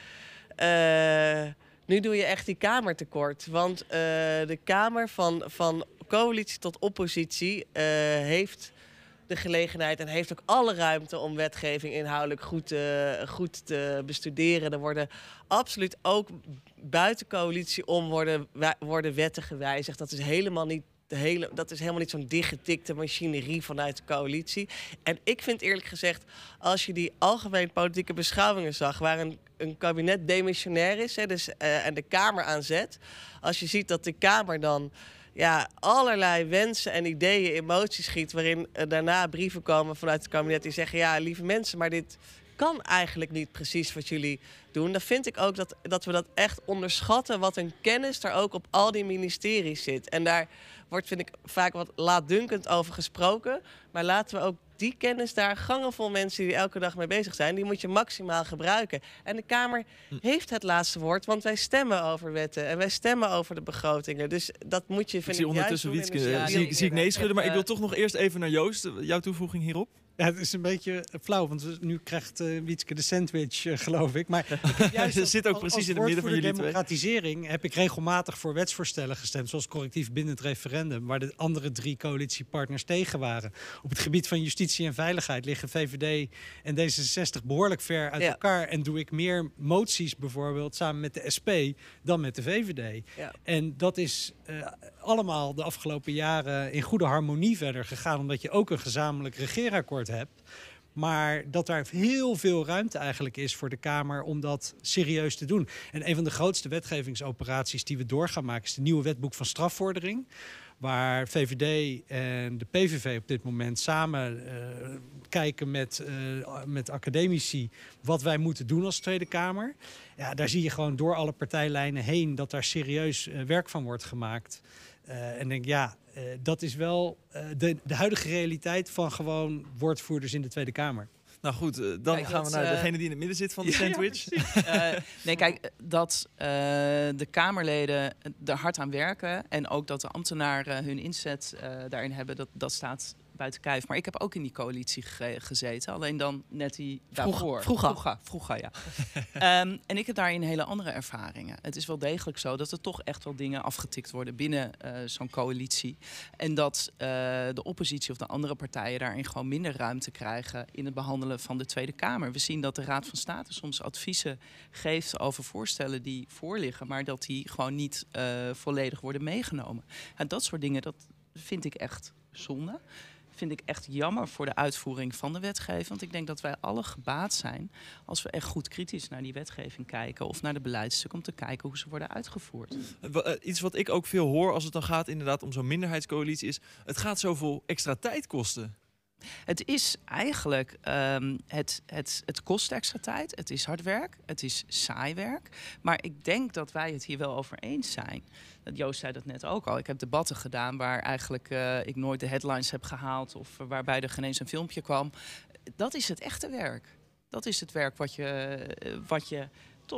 Speaker 4: Uh, nu doe je echt die Kamer tekort. Want uh, de Kamer van, van coalitie tot oppositie uh, heeft de gelegenheid en heeft ook alle ruimte om wetgeving inhoudelijk goed, uh, goed te bestuderen. Er worden absoluut ook buiten coalitie om worden, worden wetten gewijzigd. Dat is helemaal niet De hele, dat is helemaal niet zo'n dichtgetikte machinerie vanuit de coalitie. En ik vind eerlijk gezegd, als je die algemeen politieke beschouwingen zag, waar een, een kabinet demissionair is, hè, dus, uh, en de Kamer aanzet, als je ziet dat de Kamer dan ja, allerlei wensen en ideeën in motie schiet, waarin uh, daarna brieven komen vanuit het kabinet die zeggen, ja, lieve mensen, maar dit kan eigenlijk niet precies wat jullie doen. Dan vind ik ook dat, dat we dat echt onderschatten, wat een kennis er ook op al die ministeries zit. En daar wordt, vind ik, vaak wat laatdunkend over gesproken. Maar laten we ook die kennis daar, gangen vol mensen die elke dag mee bezig zijn, die moet je maximaal gebruiken. En de Kamer heeft het laatste woord, want wij stemmen over wetten en wij stemmen over de begrotingen. Dus dat moet je, vind ik,
Speaker 2: ik zie ondertussen Wietske, ja, zie, zie ik nee schudden, maar ik wil toch nog eerst even naar Joost. Jouw toevoeging hierop?
Speaker 5: Ja, het is een beetje flauw, want nu krijgt uh, Wietske de sandwich, uh, geloof ik. Maar
Speaker 2: ze zit ook precies als, als in het midden van jullie twee.
Speaker 5: Voor de democratisering heb ik regelmatig voor wetsvoorstellen gestemd, zoals correctief bindend referendum, waar de andere drie coalitiepartners tegen waren. Op het gebied van justitie en veiligheid liggen V V D en D zesenzestig behoorlijk ver uit ja. elkaar. En doe ik meer moties bijvoorbeeld samen met de S P dan met de V V D. Ja. En dat is uh, allemaal de afgelopen jaren in goede harmonie verder gegaan, omdat je ook een gezamenlijk regeerakkoord hebt. Maar dat daar heel veel ruimte eigenlijk is voor de Kamer om dat serieus te doen. En een van de grootste wetgevingsoperaties die we door gaan maken is de nieuwe wetboek van strafvordering. Waar V V D en de P V V op dit moment samen uh, kijken met, uh, met academici wat wij moeten doen als Tweede Kamer. Ja, daar zie je gewoon door alle partijlijnen heen dat daar serieus uh, werk van wordt gemaakt. Uh, en denk ja, uh, dat is wel uh, de, de huidige realiteit van gewoon woordvoerders in de Tweede Kamer.
Speaker 2: Nou goed, uh, dan kijk, gaan we naar uh, degene die in het midden zit van de ja, sandwich.
Speaker 3: Ja, uh, nee, kijk, dat uh, de Kamerleden er hard aan werken en ook dat de ambtenaren hun inzet uh, daarin hebben, dat, dat staat buiten kijf. Maar ik heb ook in die coalitie ge- gezeten, alleen dan net die daarvoor.
Speaker 4: Vroeger.
Speaker 3: Vroeger, vroeger ja. um, en ik heb daarin hele andere ervaringen. Het is wel degelijk zo dat er toch echt wel dingen afgetikt worden binnen uh, zo'n coalitie. En dat uh, de oppositie of de andere partijen daarin gewoon minder ruimte krijgen in het behandelen van de Tweede Kamer. We zien dat de Raad van State soms adviezen geeft over voorstellen die voorliggen, maar dat die gewoon niet uh, volledig worden meegenomen. En dat soort dingen, dat vind ik echt zonde. Vind ik echt jammer voor de uitvoering van de wetgeving. Want ik denk dat wij alle gebaat zijn als we echt goed kritisch naar die wetgeving kijken of naar de beleidsstuk om te kijken hoe ze worden uitgevoerd.
Speaker 2: Iets wat ik ook veel hoor als het dan gaat inderdaad om zo'n minderheidscoalitie is, het gaat zoveel extra tijd kosten.
Speaker 3: Het is eigenlijk, um, het, het, het kost extra tijd, het is hard werk, het is saai werk. Maar ik denk dat wij het hier wel over eens zijn. Joost zei dat net ook al. Ik heb debatten gedaan waar eigenlijk uh, ik nooit de headlines heb gehaald of uh, waarbij er geen eens een filmpje kwam. Dat is het echte werk. Dat is het werk wat je, uh, wat je toch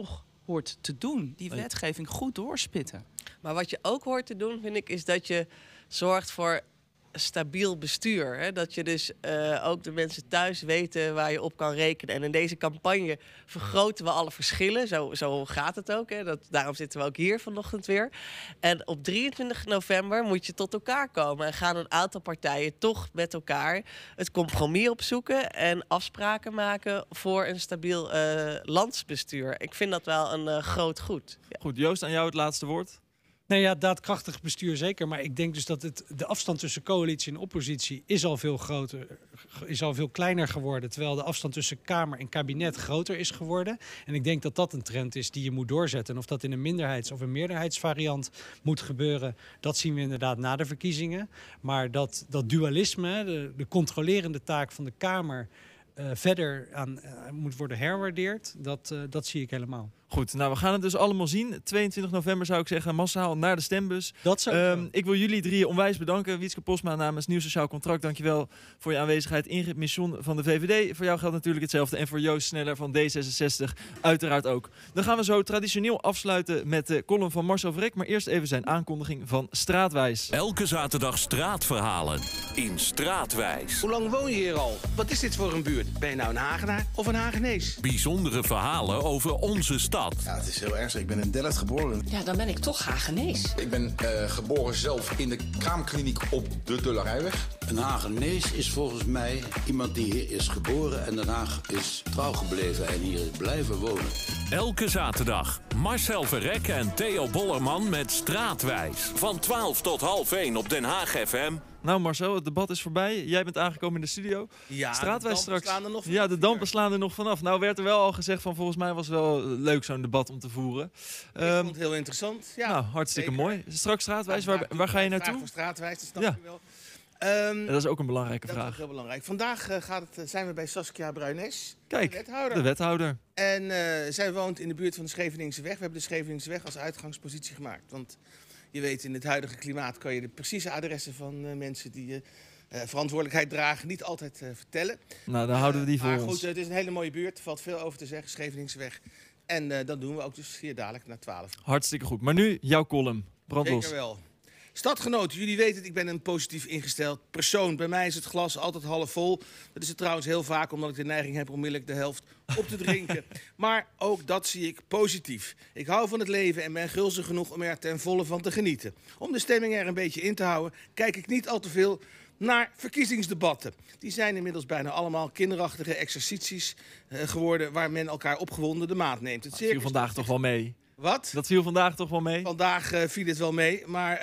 Speaker 3: hoort te doen. Die
Speaker 2: Nee.
Speaker 3: wetgeving goed doorspitten.
Speaker 4: Maar wat je ook hoort te doen, vind ik, is dat je zorgt voor stabiel bestuur. Hè? Dat je dus uh, ook de mensen thuis weten waar je op kan rekenen. En in deze campagne vergroten we alle verschillen. Zo, zo gaat het ook. Hè? Dat, daarom zitten we ook hier vanochtend weer. En op drieëntwintig november moet je tot elkaar komen. En gaan een aantal partijen toch met elkaar het compromis opzoeken en afspraken maken voor een stabiel uh, landsbestuur. Ik vind dat wel een uh, groot goed. Ja.
Speaker 2: Goed, Joost, aan jou het laatste woord.
Speaker 5: Nee, ja, daadkrachtig bestuur zeker. Maar ik denk dus dat het, de afstand tussen coalitie en oppositie is al veel groter, is al veel kleiner geworden. Terwijl de afstand tussen Kamer en kabinet groter is geworden. En ik denk dat dat een trend is die je moet doorzetten. En of dat in een minderheids- of een meerderheidsvariant moet gebeuren, dat zien we inderdaad na de verkiezingen. Maar dat, dat dualisme, de, de controlerende taak van de Kamer, uh, verder aan, uh, moet worden herwaardeerd, dat, uh, dat zie ik helemaal.
Speaker 2: Goed, nou we gaan het dus allemaal zien. tweeëntwintig november zou ik zeggen, massaal naar de stembus.
Speaker 5: Dat zou
Speaker 2: um, ik wil jullie drieën onwijs bedanken. Wietske Posma namens Nieuw Sociaal Contract, dankjewel voor je aanwezigheid. Ingrid Michon van de V V D, voor jou geldt natuurlijk hetzelfde. En voor Joost Sneller van D zesenzestig uiteraard ook. Dan gaan we zo traditioneel afsluiten met de column van Marcel Vrek. Maar eerst even zijn aankondiging van Straatwijs.
Speaker 1: Elke zaterdag straatverhalen in Straatwijs.
Speaker 6: Hoe lang woon je hier al? Wat is dit voor een buurt? Ben je nou een Hagenaar of een Hagenees?
Speaker 1: Bijzondere verhalen over onze stad.
Speaker 7: Ja, het is heel ernstig. Ik ben in Delft geboren.
Speaker 8: Ja, dan ben ik toch Hagenees.
Speaker 9: Ik ben uh, geboren zelf in de kraamkliniek op de Dullerijweg.
Speaker 10: Een Hagenees is volgens mij iemand die hier is geboren en Den Haag is trouw gebleven en hier is blijven wonen.
Speaker 1: Elke zaterdag Marcel Verrek en Theo Bollerman met Straatwijs. Van twaalf tot half één op Den Haag F M.
Speaker 2: Nou Marcel, het debat is voorbij. Jij bent aangekomen in de studio.
Speaker 6: Ja,
Speaker 2: Straatwijs
Speaker 6: de dampen
Speaker 2: straks.
Speaker 6: slaan er nog
Speaker 2: Ja, de dampen slaan er nog vanaf. Nou werd er wel al gezegd van volgens mij was het wel leuk zo'n debat om te voeren.
Speaker 6: Ik
Speaker 2: Um,
Speaker 6: vond het heel interessant. Ja,
Speaker 2: nou, hartstikke
Speaker 6: zeker.
Speaker 2: mooi. Straks Straatwijs, waar, waar ga je
Speaker 6: Vraag
Speaker 2: naartoe?
Speaker 6: voor Straatwijs, dat snap
Speaker 2: Ja.
Speaker 6: ik wel. Um,
Speaker 2: Dat is ook een belangrijke
Speaker 6: dat is
Speaker 2: vraag.
Speaker 6: ook heel belangrijk. Vandaag uh, gaat het, zijn we bij Saskia Bruines,
Speaker 2: Kijk,
Speaker 6: de wethouder.
Speaker 2: de wethouder.
Speaker 6: En uh, zij woont in de buurt van de Scheveningse weg. We hebben de Scheveningse weg als uitgangspositie gemaakt. Want je weet, in het huidige klimaat kan je de precieze adressen van uh, mensen die uh, uh, verantwoordelijkheid dragen niet altijd uh, vertellen.
Speaker 2: Nou, dan houden we die
Speaker 6: Uh,
Speaker 2: voor
Speaker 6: maar
Speaker 2: ons.
Speaker 6: goed, uh, het is een hele mooie buurt. Er valt veel over te zeggen, Scheveningse weg. En uh, dat doen we ook dus hier dadelijk na twaalf.
Speaker 2: Hartstikke goed. Maar nu jouw column. Brand los.
Speaker 6: Zeker wel. Stadgenoten, jullie weten het, ik ben een positief ingesteld persoon. Bij mij is het glas altijd half vol. Dat is het trouwens heel vaak omdat ik de neiging heb om onmiddellijk de helft op te drinken. Maar ook dat zie ik positief. Ik hou van het leven en ben gulzig genoeg om er ten volle van te genieten. Om de stemming er een beetje in te houden, kijk ik niet al te veel naar verkiezingsdebatten. Die zijn inmiddels bijna allemaal kinderachtige exercities uh, geworden waar men elkaar opgewonden de maat neemt. Het
Speaker 2: Dat viel vandaag toch wel mee.
Speaker 6: Wat?
Speaker 2: Dat viel vandaag toch wel mee?
Speaker 6: Vandaag uh, viel het wel mee, maar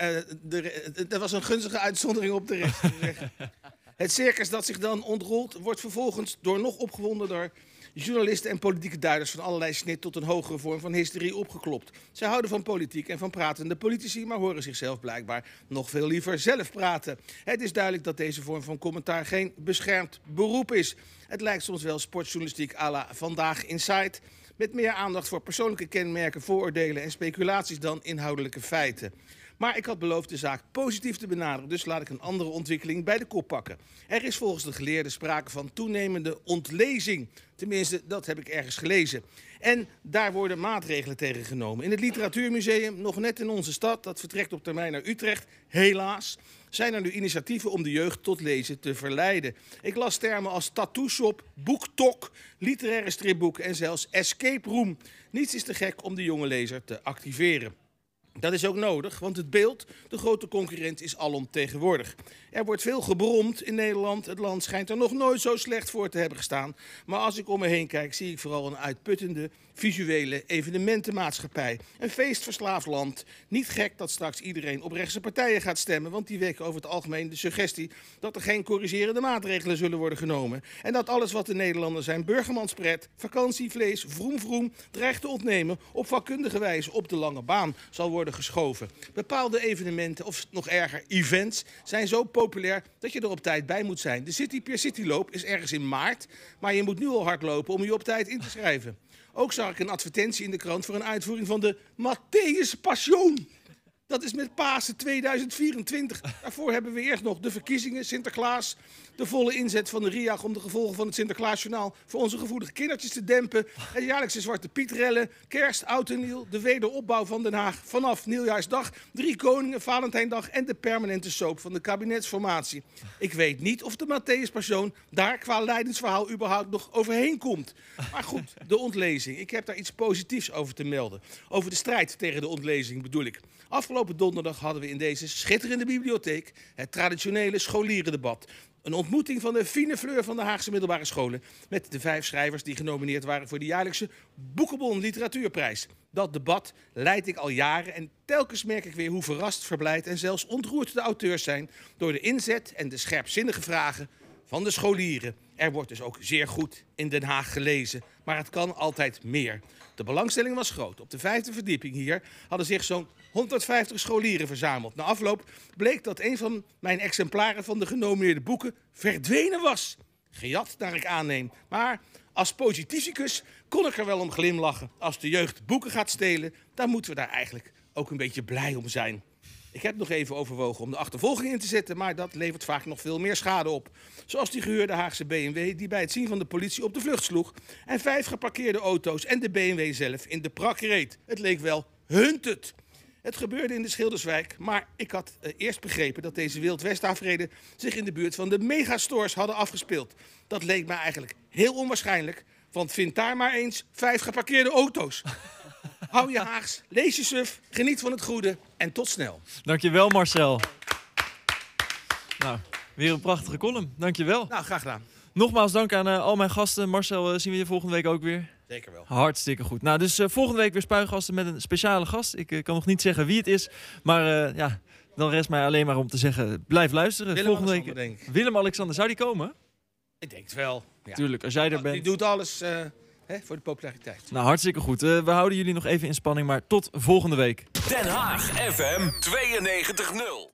Speaker 6: uh, er was een gunstige uitzondering op de rest. Het circus dat zich dan ontrolt, wordt vervolgens door nog opgewondener journalisten en politieke duiders van allerlei snit tot een hogere vorm van hysterie opgeklopt. Zij houden van politiek en van pratende politici, maar horen zichzelf blijkbaar nog veel liever zelf praten. Het is duidelijk dat deze vorm van commentaar geen beschermd beroep is. Het lijkt soms wel sportjournalistiek à la Vandaag Inside, met meer aandacht voor persoonlijke kenmerken, vooroordelen en speculaties dan inhoudelijke feiten. Maar ik had beloofd de zaak positief te benaderen, dus laat ik een andere ontwikkeling bij de kop pakken. Er is volgens de geleerden sprake van toenemende ontlezing. Tenminste, dat heb ik ergens gelezen. En daar worden maatregelen tegen genomen. In het Literatuurmuseum, nog net in onze stad, dat vertrekt op termijn naar Utrecht, helaas, zijn er nu initiatieven om de jeugd tot lezen te verleiden. Ik las termen als tattoo shop, boektok, literaire stripboeken en zelfs escape room. Niets is te gek om de jonge lezer te activeren. Dat is ook nodig, want het beeld, de grote concurrent, is alomtegenwoordig. Er wordt veel gebromd in Nederland. Het land schijnt er nog nooit zo slecht voor te hebben gestaan. Maar als ik om me heen kijk, zie ik vooral een uitputtende, visuele evenementenmaatschappij. Een feestverslaafd land. Niet gek dat straks iedereen op rechtse partijen gaat stemmen, want die wekken over het algemeen de suggestie dat er geen corrigerende maatregelen zullen worden genomen. En dat alles wat de Nederlanders zijn burgermanspret, vakantievlees, vroem vroem, dreigt te ontnemen, op vakkundige wijze op de lange baan zal worden geschoven. Bepaalde evenementen, of nog erger, events, zijn zo populair dat je er op tijd bij moet zijn. De City Pier City loop is ergens in maart, maar je moet nu al hardlopen om je op tijd in te schrijven. Ook zag ik een advertentie in de krant voor een uitvoering van de Matthäus Passion. Dat is met Pasen tweeduizend vierentwintig. Daarvoor hebben we eerst nog de verkiezingen, Sinterklaas, De volle inzet van de R I A G om de gevolgen van het Sinterklaasjournaal voor onze gevoelige kindertjes te dempen. Het jaarlijkse Zwarte Pietrellen, kerst, oud en nieuw, de wederopbouw van Den Haag vanaf Nieuwjaarsdag, Drie Koningen, Valentijndag en de permanente soap van de kabinetsformatie. Ik weet niet of de Matthäus Passion daar qua lijdensverhaal überhaupt nog overheen komt. Maar goed, de ontlezing. Ik heb daar iets positiefs over te melden. Over de strijd tegen de ontlezing bedoel ik. Afgelopen donderdag hadden we in deze schitterende bibliotheek het traditionele scholierendebat. Een ontmoeting van de fine fleur van de Haagse middelbare scholen met de vijf schrijvers die genomineerd waren voor de jaarlijkse Boekenbon Literatuurprijs. Dat debat leid ik al jaren en telkens merk ik weer hoe verrast, verblijd en zelfs ontroerd de auteurs zijn door de inzet en de scherpzinnige vragen van de scholieren. Er wordt dus ook zeer goed in Den Haag gelezen, maar het kan altijd meer. De belangstelling was groot. Op de vijfde verdieping hier hadden zich zo'n honderdvijftig scholieren verzameld. Na afloop bleek dat een van mijn exemplaren van de genomineerde boeken verdwenen was. Gejat, naar ik aanneem. Maar als positivicus kon ik er wel om glimlachen. Als de jeugd boeken gaat stelen, dan moeten we daar eigenlijk ook een beetje blij om zijn. Ik heb nog even overwogen om de achtervolging in te zetten, maar dat levert vaak nog veel meer schade op. Zoals die gehuurde Haagse B M W die bij het zien van de politie op de vlucht sloeg en vijf geparkeerde auto's en de B M W zelf in de prak reed. Het leek wel hunted. Het gebeurde in de Schilderswijk, maar ik had uh, eerst begrepen dat deze Wild West-taferelen zich in de buurt van de megastores hadden afgespeeld. Dat leek me eigenlijk heel onwaarschijnlijk, want vind daar maar eens vijf geparkeerde auto's. Hou je Haags, lees je suf, geniet van het goede en tot snel.
Speaker 2: Dankjewel Marcel. Nou, weer een prachtige column. Dankjewel.
Speaker 6: Nou, graag gedaan.
Speaker 2: Nogmaals dank aan uh, al mijn gasten. Marcel, uh, zien we je volgende week ook weer?
Speaker 6: Zeker wel.
Speaker 2: Hartstikke goed. Nou, dus uh, volgende week weer Spuigasten met een speciale gast. Ik uh, kan nog niet zeggen wie het is, maar uh, ja, dan rest mij alleen maar om te zeggen, blijf luisteren.
Speaker 6: Willem
Speaker 2: volgende
Speaker 6: Alexander,
Speaker 2: week.
Speaker 6: denk ik.
Speaker 2: Willem-Alexander, zou die komen?
Speaker 6: Ik denk het wel. Ja.
Speaker 2: Tuurlijk, als jij er bent.
Speaker 6: Die doet alles uh, hè, voor de populariteit.
Speaker 2: Nou, hartstikke goed. Uh, we houden jullie nog even in spanning, maar tot volgende week.
Speaker 1: Den Haag F M tweeënnegentig nul.